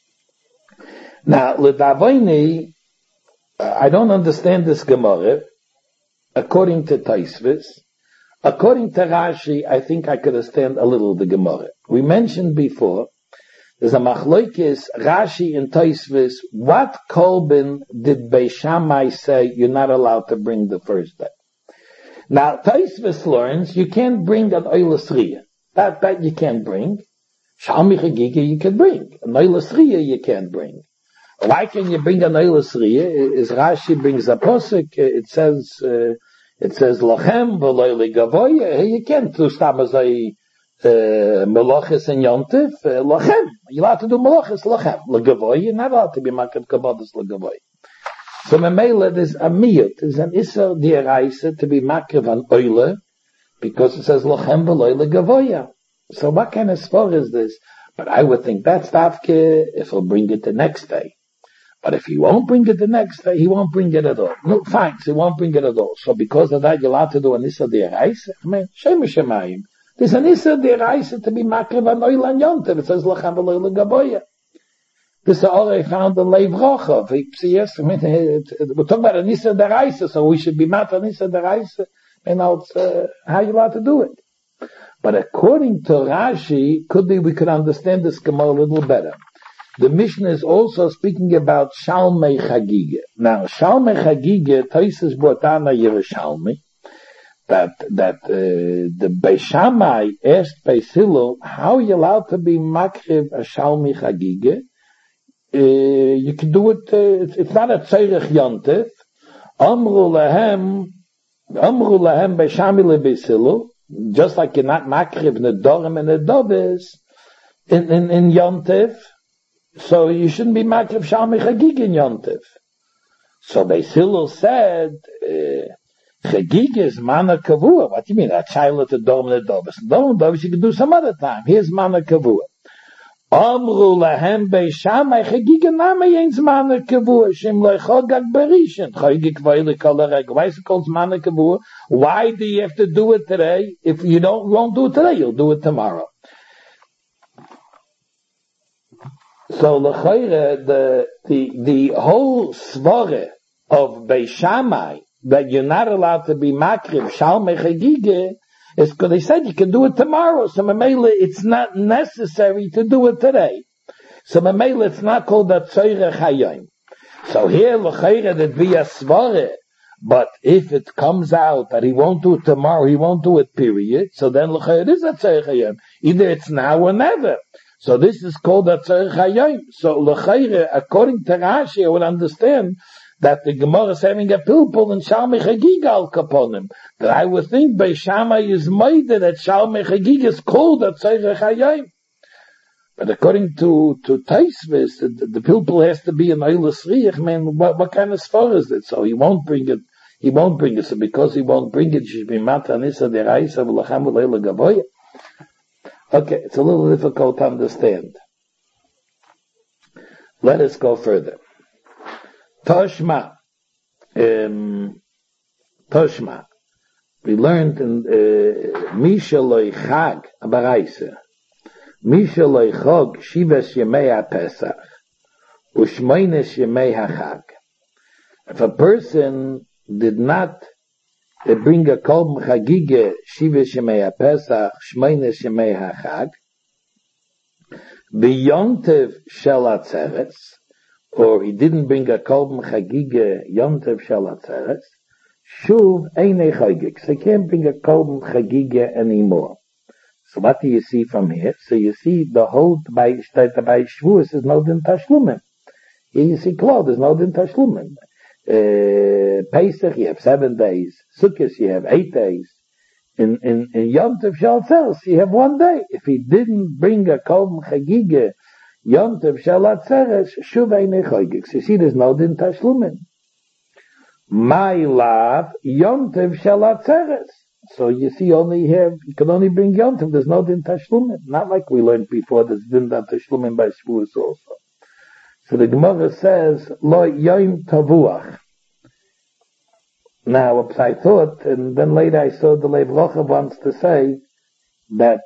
Now, l'davoini, I don't understand this Gemara according to Taisvis. According to Rashi, I think I could understand a little the Gemara. We mentioned before, there's a machlokes, Rashi and Taisvis, what korban did Beis Shammai say you're not allowed to bring the first day? Now, Taisvis learns you can't bring an oilas riyah. That you can't bring. Shalmei chagige you can bring. An oilas riyah you can't bring. Why can you bring an oilas riyah? Is Rashi brings a posuk, it says lachem v'loy legavoya. You can't do stamazay melachis and yontif lachem. You're allowed to do melachis lachem legavoya. You're not allowed to be makriv kabbalas legavoya. So memela there's a miyut. There's an isser diaraisa to be makriv an oile because it says lachem v'loy legavoya. So what kind of spor is this? But I would think that's tafke if he'll bring it the next day. But if he won't bring it the next day, he won't bring it at all. No, fine, so he won't bring it at all. So because of that, you're allowed to do an Issa D'Oraisa. I mean, Shem Shemayim. There's an Issa deraisa to be makriv an oil and yontiv. It says lachem v'loil gaboya. This is all I found in Lev Rochov. We're talking about an Issa deraisa, so we should be mat an Issa deraisa. And how you allowed to do it. But according to Rashi, could be we could understand this Gemara a little better. The Mishnah is also speaking about Shalmei Chagige. Now, Shalmei Chagige, Tosis Botana Yerushalmi, that the Beis Shammai asked Beis Hillel, how are you allowed to be makriv a Shalmei Chagige? You can do it, it's not a Tzerech Yontif. Amru lahem Beis Shammai le Beis Hillel, just like you're not makriv nedorim and nedobes in Yontif, so you shouldn't be makriv Shalmei Chagige in Yontif. So Beis Hillel said, Chagige is mana kavua. What do you mean? A child at the dom and nedobes. Nedobes you can do some other time. Here's mana kavua. Amru lahem Beis Shammai Chagige nama yein's mana kavua. Shem lechogag berishin. Chagige kvayle kolareg. Why is it called mana kavua? Why do you have to do it today? If you won't do it today, you'll do it tomorrow. So l'chayre, the whole svare of Beis Shammai that you're not allowed to be makriv Shalmei Chagige is because they said you can do it tomorrow. So Mamela, it's not necessary to do it today. So Mamela, it's not called a Tzorech Hayom. So here l'chayre there'd be a svare, but if it comes out that he won't do it tomorrow, he won't do it, period. So then l'chayre it is a Tzorech Hayom. Either it's now or never. So this is called a Tzorech Hayom. So l'chayre, according to Rashi, I would understand that the Gemara is having a pilpul in Shalmei Chagige al kaponim. That I would think Beis Shammai is moide that Shalmei Chagige is called a Tzorech Hayom. But according to Taisvis, the pilpul has to be an oilus riach. Man, what kind of svar is it? So he won't bring it. So because he won't bring it, should be matanisa deraisa v'lachem v'leila gaboya. Okay, it's a little difficult to understand. Let us go further. Toshma. We learned in Misha loy chag abaraisa. Misha loy chog shivas yemei ha-pesach u'shmoines yemei ha-chag. If a person did not bring a kolm chagige shivas yemei ha-pesach shmoines yemei ha-chag b'yontev shel atzeres, or he didn't bring a kolm chagige yontev shel atzeres, shuv einei chagig. So he can't bring a kolm chagige anymore. So what do you see from here? So you see the whole by Shavuos is no din tashlumim. Here you see Klal, there's no din tashlumim. Pesach you have 7 days. Sukkot you have 8 days. In Yom Tov Shel Atzeres you have 1 day. If he didn't bring a kolm chagige Yom Tov Shel Atzeres, shuv einei chagig. So you see there's no din tashlumim. My love, Yom Tov Shel Atzeres. So you see only here, you can only bring Yom Tov, there's no din tashlumin. Not like we learned before, there's din tashlumin by Shavuos also. So the Gemara says, Lo Yom Tavuach. Now, I thought, and then later I saw the Lev Rocha wants to say that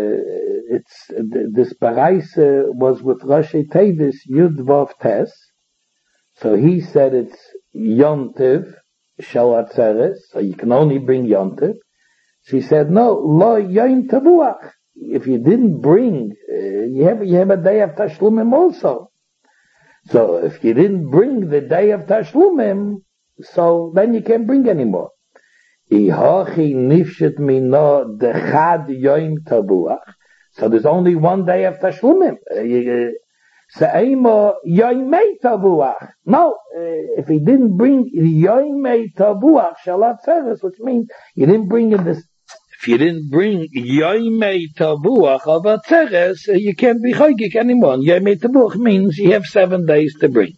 this Baraisa was with Rashi Tevis Yud Vav Tes. So he said it's Yom Tov Shel Atzeres, so you can only bring Yom Tov. She said, no, lo yom tavuach. If you didn't bring, you have a day of tashlumim also. So if you didn't bring the day of tashlumim, so then you can't bring anymore. Ihachi nifshet mino dechad yom tavuach. So there's only 1 day of tashlumim. Se'ema yoimei tavuach. No, if he didn't bring yoimei tavuach shalat seres, which means you didn't bring in this. If you didn't bring yoimei tavuach of atzeres, you can't be chagik anymore. Yoimei tavuach means you have 7 days to bring.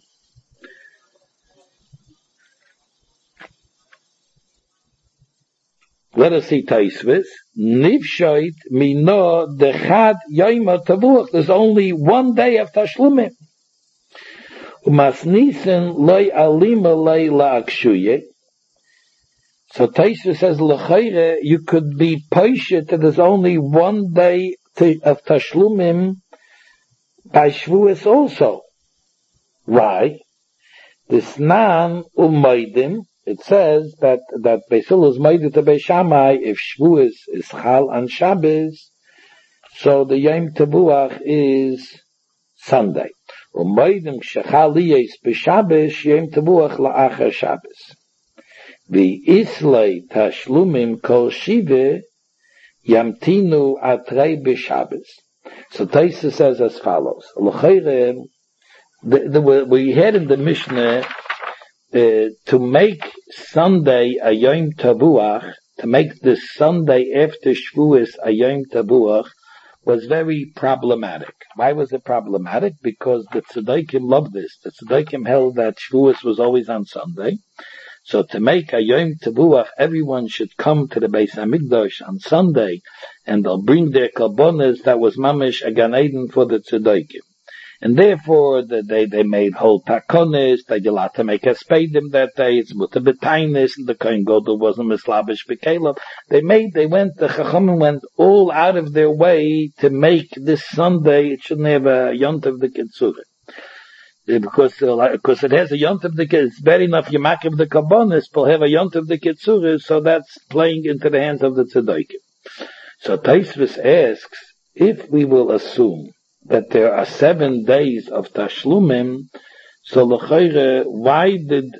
Let us see Taisvis. Nifshoit mino dechad yoima tavuach. There's only 1 day of tashlumim. Umasnisen loy alima loy laakshuye. So Taisha says, L'chayre, you could be paishet that there's only one day of Tashlumim by Shavuos also. Why? This nan umaydim, it says that Beisil is made to Beis Shammai if Shavuos is Chal on Shabbos, so the Yom Tevuach is Sunday. Umaydim shechal liyes b'Shabbos Yom Tevuach la'achar Shabbos. The Islay Tashlumim Kol Shive Yamtinu Atrei b'Shabbos. So Taisa says as follows: we had in the Mishnah to make Sunday a Yom Tevuach, to make the Sunday after Shavuos a Yom Tevuach, was very problematic. Why was it problematic? Because the Tzaddikim loved this. The Tzaddikim held that Shavuos was always on Sunday. So to make a Yom Tevuach, everyone should come to the Beis Hamikdash on Sunday, and they'll bring their korbanos. That was mamish a Gan Eden for the Tzaddikim. And therefore, they made whole takonis, they allowed to make a spadim that day, it's mutter b'tainis, and the Kohen Gadol wasn't mislabish b'kelov. The Chachamim went all out of their way to make this Sunday, it shouldn't have a yontav the Kitzurah. Because it has a yontav the Kitzurah, it's bad enough you make the korbanos, but have a yontav the Kitzurah, so that's playing into the hands of the tzaddikim. So Taisvis asks, if we will assume that there are 7 days of Tashlumim, so l'chayre, why did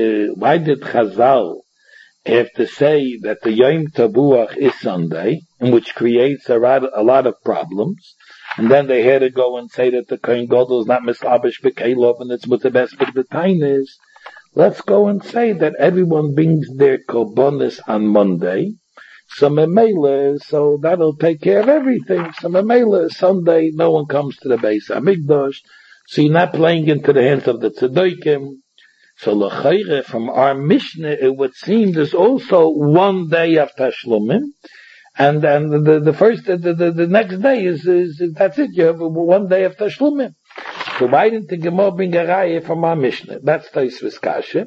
Chazal have to say that the Yom Tevuach is Sunday, and which creates a lot of problems, and then they had to go and say that the Kohen Gadol is not mislabish b'kelov and it's mutabes b'tainis. Let's go and say that everyone brings their korbanos on Monday. So that'll take care of everything. So Sunday, no one comes to the Beis Hamikdash. So you're not playing into the hands of the tzaddikim. So l'chayre, from our Mishnah, it would seem there's also one day of Tashlumim, and then the next day is that's it. You have one day of Tashlumim. So why didn't the Gemara bring a raya from our Mishnah? That's Taisvis Kasha.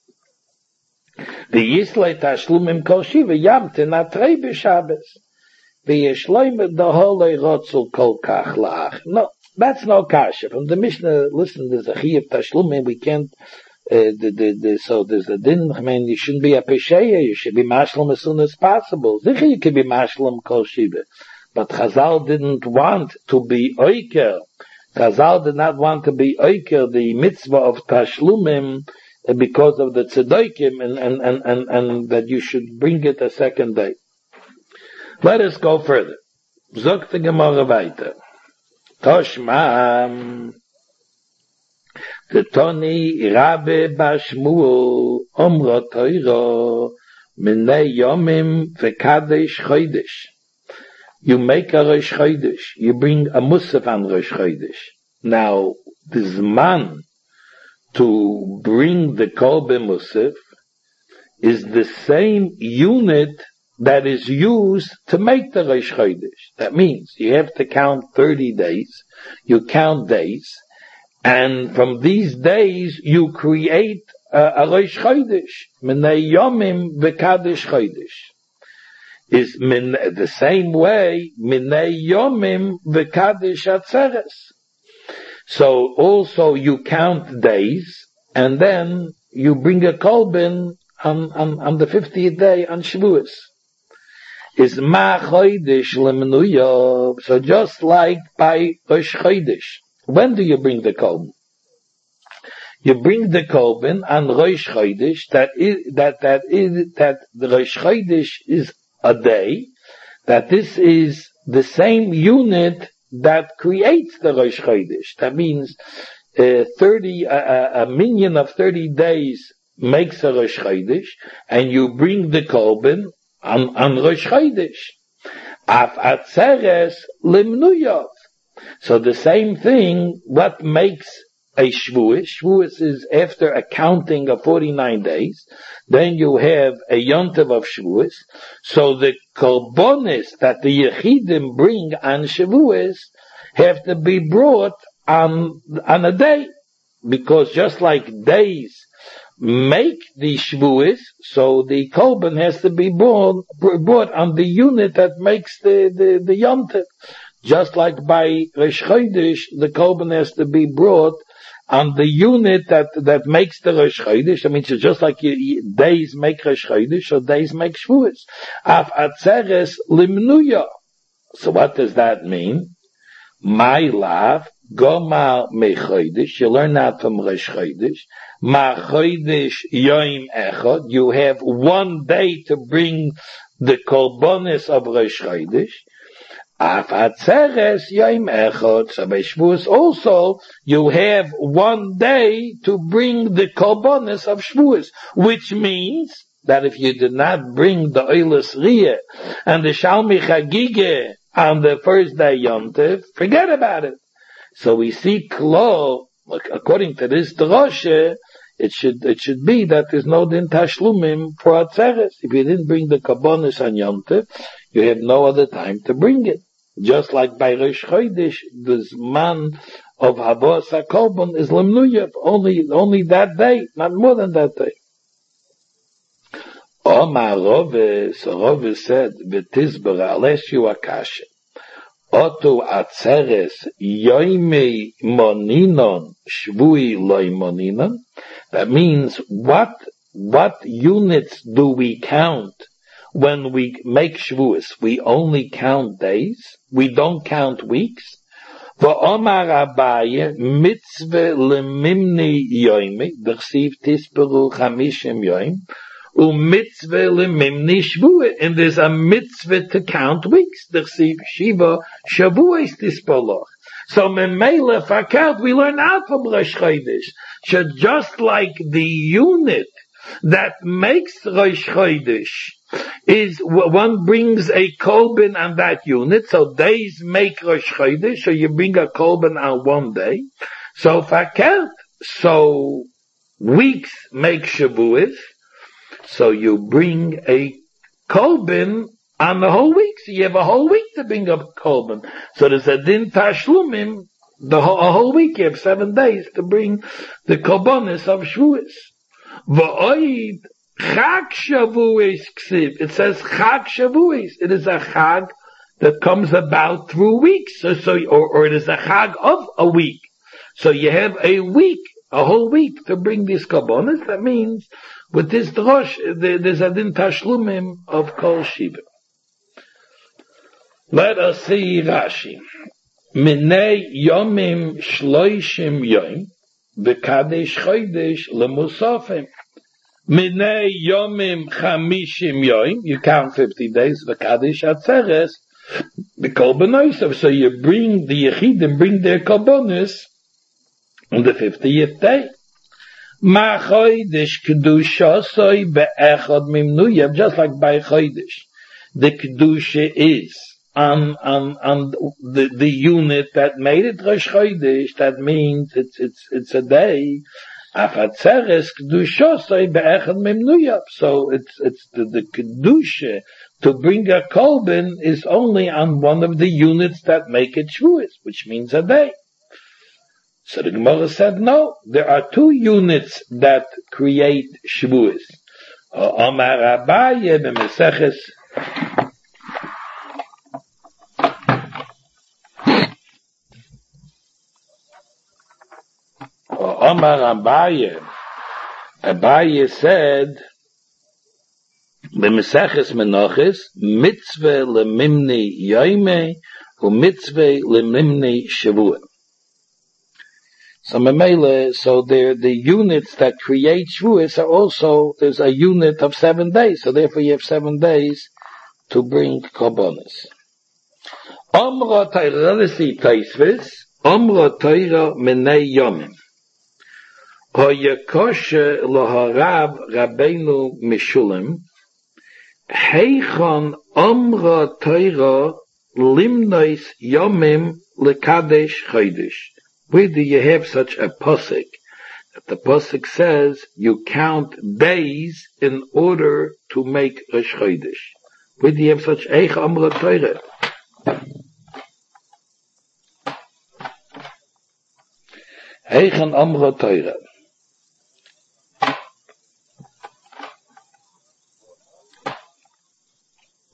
The Yislay Tashlumim Kol Shiva Yamtin Atrei b'Shabbos. The Yishloim Daholei Rotzul Kol Kach La'ach. No, that's no kasha. From the Mishnah, listen, there's a Chiyuv Tashlumim, we can't, so there's a din, I mean, you shouldn't be a Pesheya, you should be Mashlam as soon as possible. Zichar you can be Mashlam Kol Shiva. But Chazal didn't want to be Oiker. Chazal did not want to be Oiker, the mitzvah of Tashlumim, because of the tzaddikim and that you should bring it a second day. Let us go further. Zok the Gemara weiter. Toshma the Toni Rabbe Bashmuel Omro Toiro Minei Yomim Vekadesh Chodesh. You make a Rosh Chodesh. You bring a Musaf on Rosh Chodesh. Now, the Zman to bring the Korban Musaf is the same unit that is used to make the Rosh Chodesh. That means you have to count 30 days, you count days, and from these days you create a Rosh Chodesh. Minei Yomim v'Kadesh Chodesh. Is the same way, Minei Yomim v'Kadesh Atzeres. So also you count days, and then you bring a kolben on the 50th day on Shavuos. Is ma chodesh lemenuya. So just like by Rosh Chodesh, when do you bring the kolben? You bring the kolben on Rosh Chodesh. That the Rosh Chodesh is a day. That this is the same unit that creates the Rosh Chodesh. That means a minion of 30 days makes a Rosh Chodesh, and you bring the Korban on Rosh Chodesh. Af Atzeres Limnuyot. So the same thing, what makes a Shavuos? Shavuos is after a counting of 49 days. Then you have a Yontav of Shavuos. So the Korbanos that the Yechidim bring on Shavuos have to be brought on a day. Because just like days make the shvuas, so the korban has to be brought on the unit that makes the yontif. Just like by Rosh Chodesh, the korban has to be brought on the unit that makes the Rosh Chodesh. I mean, it's just like days make Rosh Chodesh, or days make shvuas. Af atzeres limnuya. So what does that mean? My love, Gomar me Chodesh, you learn that from Rosh Chodesh. Ma Chodesh Yom Echad, you have one day to bring the korbanos of Rosh Chodesh. Af Atzeres Yom Echad, so by Shavuos also, you have one day to bring the korbanos of Shavuos, which means that if you did not bring the Oilus Riyah and the Shalmi Chagigah on the first day Yom Tov, forget about it. So we see Klo, according to this drosha, it should be that there's no din tashlumim for atzeres. If you didn't bring the korbanos on Yom Tov, you have no other time to bring it. Just like by Rosh Chodesh, the man of Havos HaKorban is lemnuyev, only that day, not more than that day. Omar Rove, so Rove said, V'tizber, I'll ask you a kasha. Oto atzeres yoimei moninon shvui loy moninon. That means what units do we count when we make shvuas? We only count days. We don't count weeks. V'omar Abaye mitzvah lemimni yoimei d'chsiv tisperu chamishim yoim. Mitzvah lemimni shvua, and there's a mitzvah to count weeks. D'chsiv shiva shavuos tispoloch. So memela fakalt, we learn out from Rosh Chodesh. So just like the unit that makes Rosh Chodesh is one brings a korban on that unit. So days make Rosh Chodesh. So you bring a korban on one day. So fakalt, so weeks make shavuos. So you bring a korban on the whole week. So you have a whole week to bring up korban. So there's a din tashlumim, a whole week. You have 7 days to bring the korbanos of Shavuos. V'oid chag Shavuos ksiv. It says chag Shavuos. It is a chag that comes about through weeks. Or it is a chag of a week. So you have a week, a whole week to bring these korbanos. That means with this drosh, there's a din tashlumim of kol shiva. Let us see Rashi. Minei yomim shloishim yom, v'kadesh chodesh lemusafim. Minei yomim chamishim yom, you count 50 days, v'kadesh atzeres, v'kolbanosav. So you bring the yechidim, bring their korbanos on the 50th day. Ma chodesh kedushasoi be'echad mimnuyev, just like by chodesh. The kedusha is on the unit that made it Rosh Chodesh. That means it's a day. Afatzeres kedushasoi be'echad mimnuyev. So it's the kedusha to bring a korban is only on one of the units that make it Shavuos, which means a day. So the Gemara said, no, there are 2 units that create Shavuos. Omar Abaye b'Meseches. Omar Abaye said, b'Meseches Menachos, mitzvah lemimni yoimei, u'mitzvah lemimni Shavuos. So the units that create Shavuos are also, there's a unit of 7 days, so therefore you have 7 days to bring korbanos. Omra Torah, let's see Taisvis, Omra Torah Menei Yomim. Hoyakoshe Loharav Rabbeinu Mishulim, Heichon Omra Torah Limnois Yomim Lekadesh Chodesh. Where do you have such a pasuk? That the pasuk says you count days in order to make Rosh Chodesh. Where do you have such Eich Amra Torah? Eichen Amra Torah.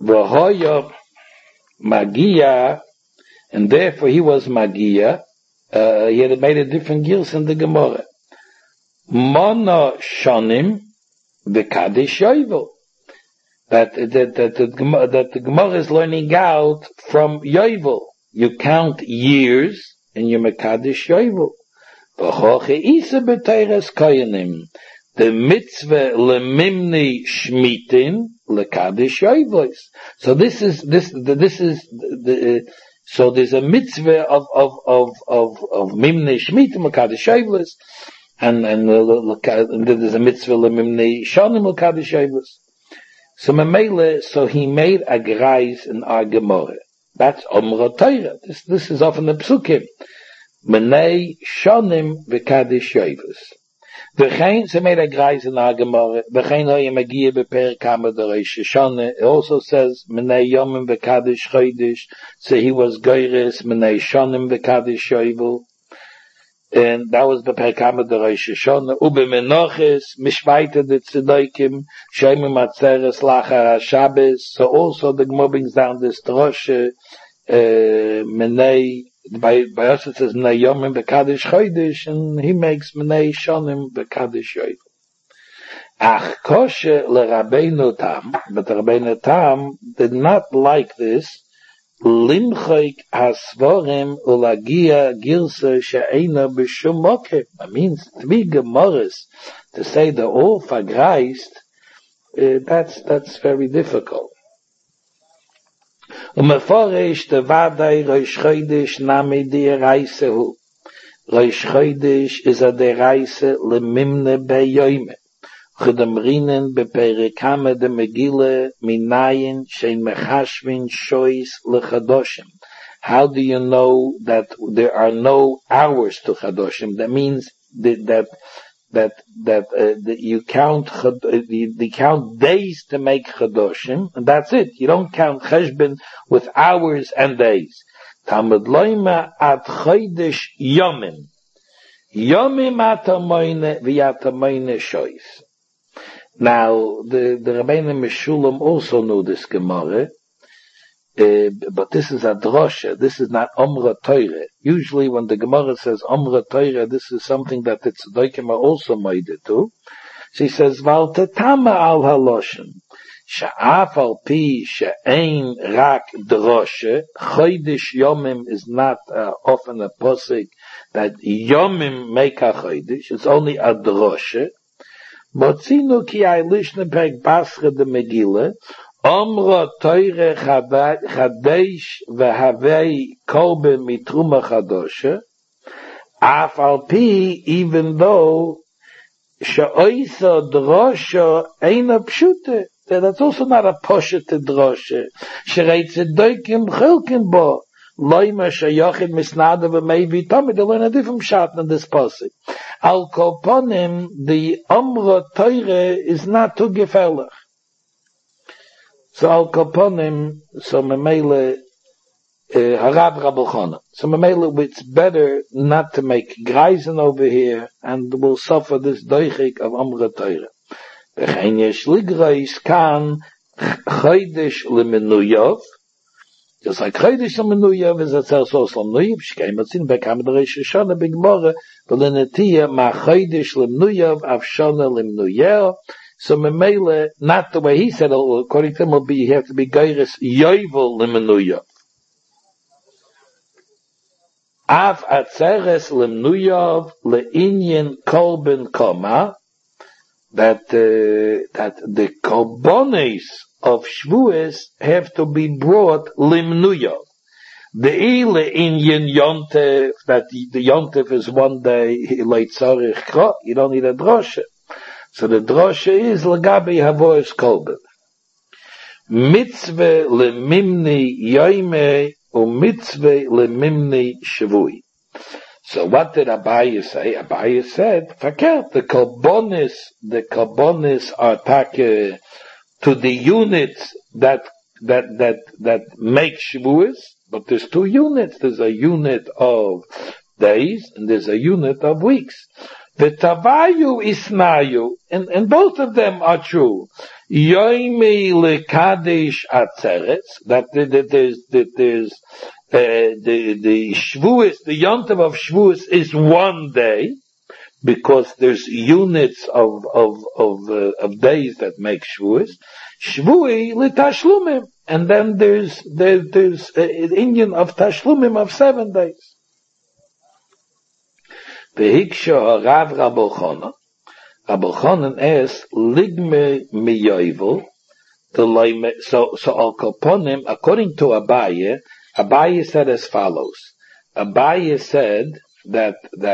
V'hoya Magia, and therefore he was Magia. He had made a different gills in the Gemara. Mona Shonim v'Kadish Yovel. That the Gemara is learning out from Yovel. You count years and you Mekadesh Yovel. V'choche Isa b'Teiras Koyanim. The mitzvah lemimni shmitin lekadesh yovelos. So this is so there's a mitzvah of mimni shmitin lekadesh yovelos, and there's a mitzvah lemimni shonim lekadesh yovelos. So Mamele, so he made a greis in our Gemara. That's Omra Torah. This is often the psukim. Menei shonim v'kadesh yovelos. V'chein, so made a greis in our Gemara. V'chein hoye magia beper kama d'Rosh Hashanah. It also says menei yomim v'kadesh chodesh. So he was goyres menei shonim v'kadesh yovel. And that was beper kama d'Rosh Hashanah. Ube menoches mishvaita de tzedokim shemim atzeres lachar HaShabbos. So also the Gemara brings down this droshe menei. By us it says menei yomim v'kadesh chodesh, and he makes menei shonim v'kadesh yovel. Ach koshe leRabbeinu Tam, but Rabbeinu Tam did not like this. Limchoik hasvorim ulagia gilsa she'ena b'shum mokem. That means 3 Gemaras to say they're all vergreist. That's very difficult. Umeforish the vaday Rosh Chodesh nami di'erasehu. Rosh Chodesh is a dereise lemimne beyoyme. Chudamrinen beperikame de Megillah minayin shein mechashvin shois lechadoshim. How do you know that there are no hours to chadoshim? That means that you count days to make chadoshim, and that's it. You don't count cheshbon with hours and days. Tamud loima at chodesh yomim. Yomim atamoyne v'yatamoyne shois. Now, the Rabbeinu Meshulam also knew this Gemara, but this is a drosha. This is not Omra Torah. Usually when the Gemara says Omra Torah, this is something that the Tzaddikim are also made it to. She says, Val tetama al haloshen, sha'af al pi she'ein rak drosha, chodesh yomim is not often a posik that yomim make a chodesh, it's only a drosha. Motzinu ki aylishne peg basre de Megillah, Omra Torah chadesh v'havei kolbe mitruma chadosha, af al pi, even though she'oisa drosha eina pshute. That's also not a poshet drosha. She'reit tzedokim chilkin bo. Loima sheyachid misnada v'meivi tamid. They learn a different shot than this pasuk. Al koponim, the Omra Torah is not too gefährlich. So al koponim, so memele harab rabelchana. So memele, it's better not to make greisen over here, and we'll suffer this doichik of Omra Torah. V'chein yesh ligreis kan chodesh lemenuyav. Just like Chodesh Lemenuyav is a Tzarsos Lemenuyav, Shkei Matzin Bekam D'Rosh Hashanah B'Gemara, V'lenetiya Ma Chodesh Lemenuyav Av Shana Lemenuyav. So Memele, not the way he said, according to him, will be, you have to be Geiris Yovel Lemenuyav. Av Atzeres Lemenuyav Le'inyin Kolben Koma, that the Kolbones of Shvuos have to be brought limnuyav. The ile Inyan Yontef, that the Yontef is one day late tzarich, you don't need a drosha. So the drosha is lagabi havois kolben. Mitzvah lemimni yoime u mitzvah lemimni shavui. So what did Abaye say? Abaye said, fakert, the kolbonis are take to the units that make Shavuos, but there's 2 units. There's a unit of days and there's a unit of weeks. The Tavayu Isnayu, and both of them are true. Yoimi lekadesh atzeres, that there's the Shavuos, the Yontav of Shavuos is one day, because there's units of days that make Shavuos. Shvui l'tashlumim, and then there's an Indian of tashlumim of 7 days. Vehiksha Rav Rabbi Chana. Rabbi Chanan asks, ligme miyovel, so al kaponim, according to Abaye said as follows. Abaye said that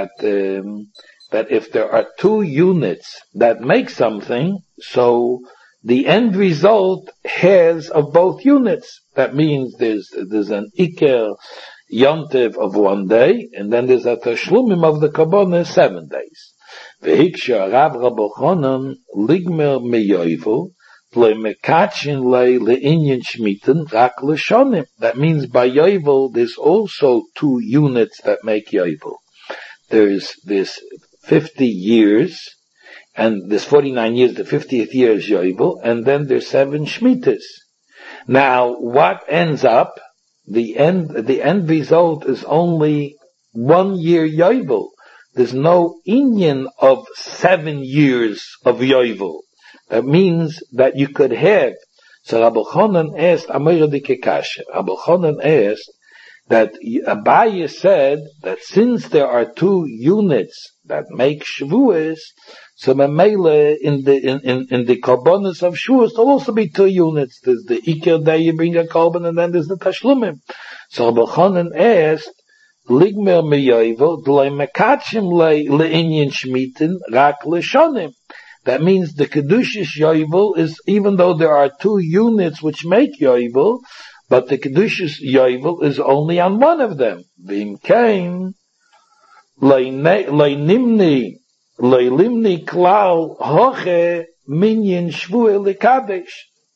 if there are 2 units that make something, so the end result has of both units. That means there's an Iker Yontiv of 1 day, and then there's a Tashlumim of the Kabbalah 7 days. Vehiksha Rav Rabbi Chanan ligmer meyovel le'mekachin le'inyan shmiten rak l'shonim. That means by yovel there's also 2 units that make yovel. There's this 50 years, and there's 49 years, the 50th year is yovel, and then there's 7 shmitas. Now, what ends up? The end result is only 1 year yovel. There's no inyan of 7 years of yovel. That means that you could have. So Rabbi Chanan asked, Amira Dikekasha. Rabbi Chanan asked that Abaye said that since there are 2 units that make Shavuos, so Mamela in the Korbanos of Shavuos there'll also be 2 units. There's the Iker day you bring a Korban, and then there's the Tashlumim. So Rabbi Chanan asked, Ligmer meyovel d'loi mekatshim le'inyan shmitin rak l'shonim. That means the Kedushas Yovel is, even though there are 2 units which make Yovel, but the Kedushas Yovel is only on one of them. V'im kain le'limni klal hoche minyan shvuah l'kadesh.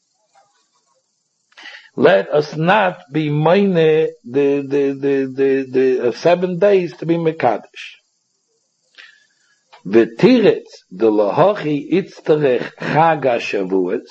Let us not be meine the 7 days to be mekadesh. V'tiretz the lahachi itzterech chag ha-shavuos.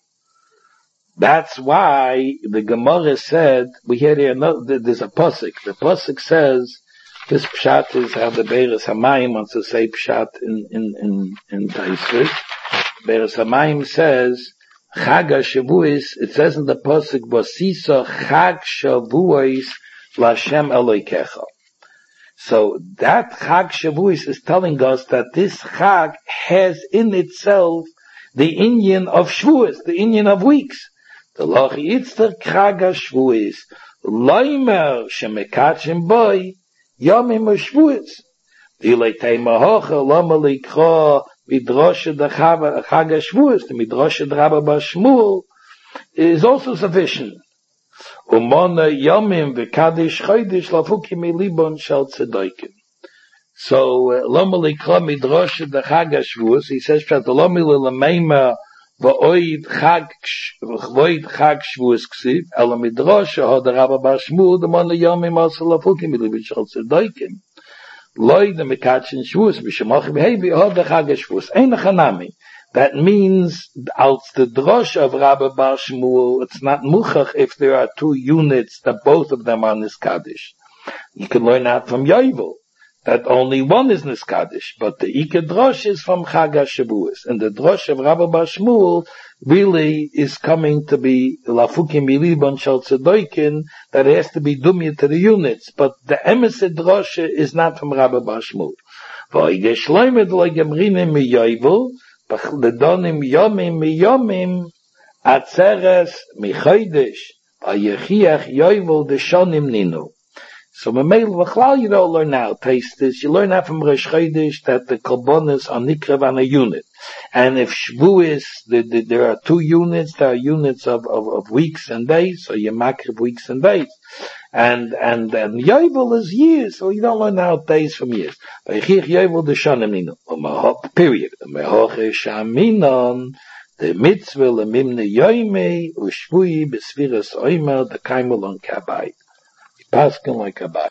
That's why the Gemara said, we hear here, there's a pasuk. The pasuk says, this pshat is how the Beres Hamayim wants to say pshat in Taisvis. Beres Hamayim says, Chag ha-Shavuos, it says in the pasuk, Vasisa Chag Shavuos L'Hashem Elokecha. So that Chag Shavuos is telling us that this Chag has in itself the inyan of Shavuos, the inyan of weeks. The Lachi Itzter Chag ha-Shavuos, Loimer Shemekachim Boi, Yomim ha-Shavuos. Dilei Mahocha Lama Likra Midrasha the Chag ha-Shavuos, the Midrasha the Rabba Bar Shmuel, is also sufficient. Umona Yomim v'Kadesh Chodesh Lafukim Milibon Shel Tzedokim. So Lama Likra Midrasha the Chag ha-Shavuos, he says that Lama Lilameima v'Oid Chag Shavuos Ksiv, Ela Midrasha ha the Rabba Bar Shmuel, the Mona Yomim also Lafukim Milibon Shel Tzedokim. Loy the Mekachin Shavuos Mishemachim Hevi ha the Chag ha-Shavuos. Ein Chanami. That means, als the drosh of Rabbi Bar Shmuel, it's not muchach if there are 2 units that both of them are niskadish. You can learn out from Yovel that only one is niskadish, but the Ike drosh is from Chag ha-Shavuos, and the drosh of Rabbi Bar Shmuel really is coming to be lafukim milibon shel tzedokin, that has to be dumya to the units, but the emeset drosh is not from Rabbi Bar Shmuel. V'oigesh loimed lo gemrine mi Yovel, B'chledonim yomim miyomim atzeres michodesh ayechiach yovel deshonim ninu. So Mamel v'chlal you don't learn now. Taste this. You learn out from Rosh Chodesh that the korbanos are nikrev on a unit, and if Shavuos there are 2 units. There are units of weeks and days. So you makrev weeks and days. And Yovel is years, so you don't learn out days from years. Yovel deshonim ninu. Period. The mitzvah lemimne yoimei ushvui besviras oimer the kaimel on kabbai. Paskin like a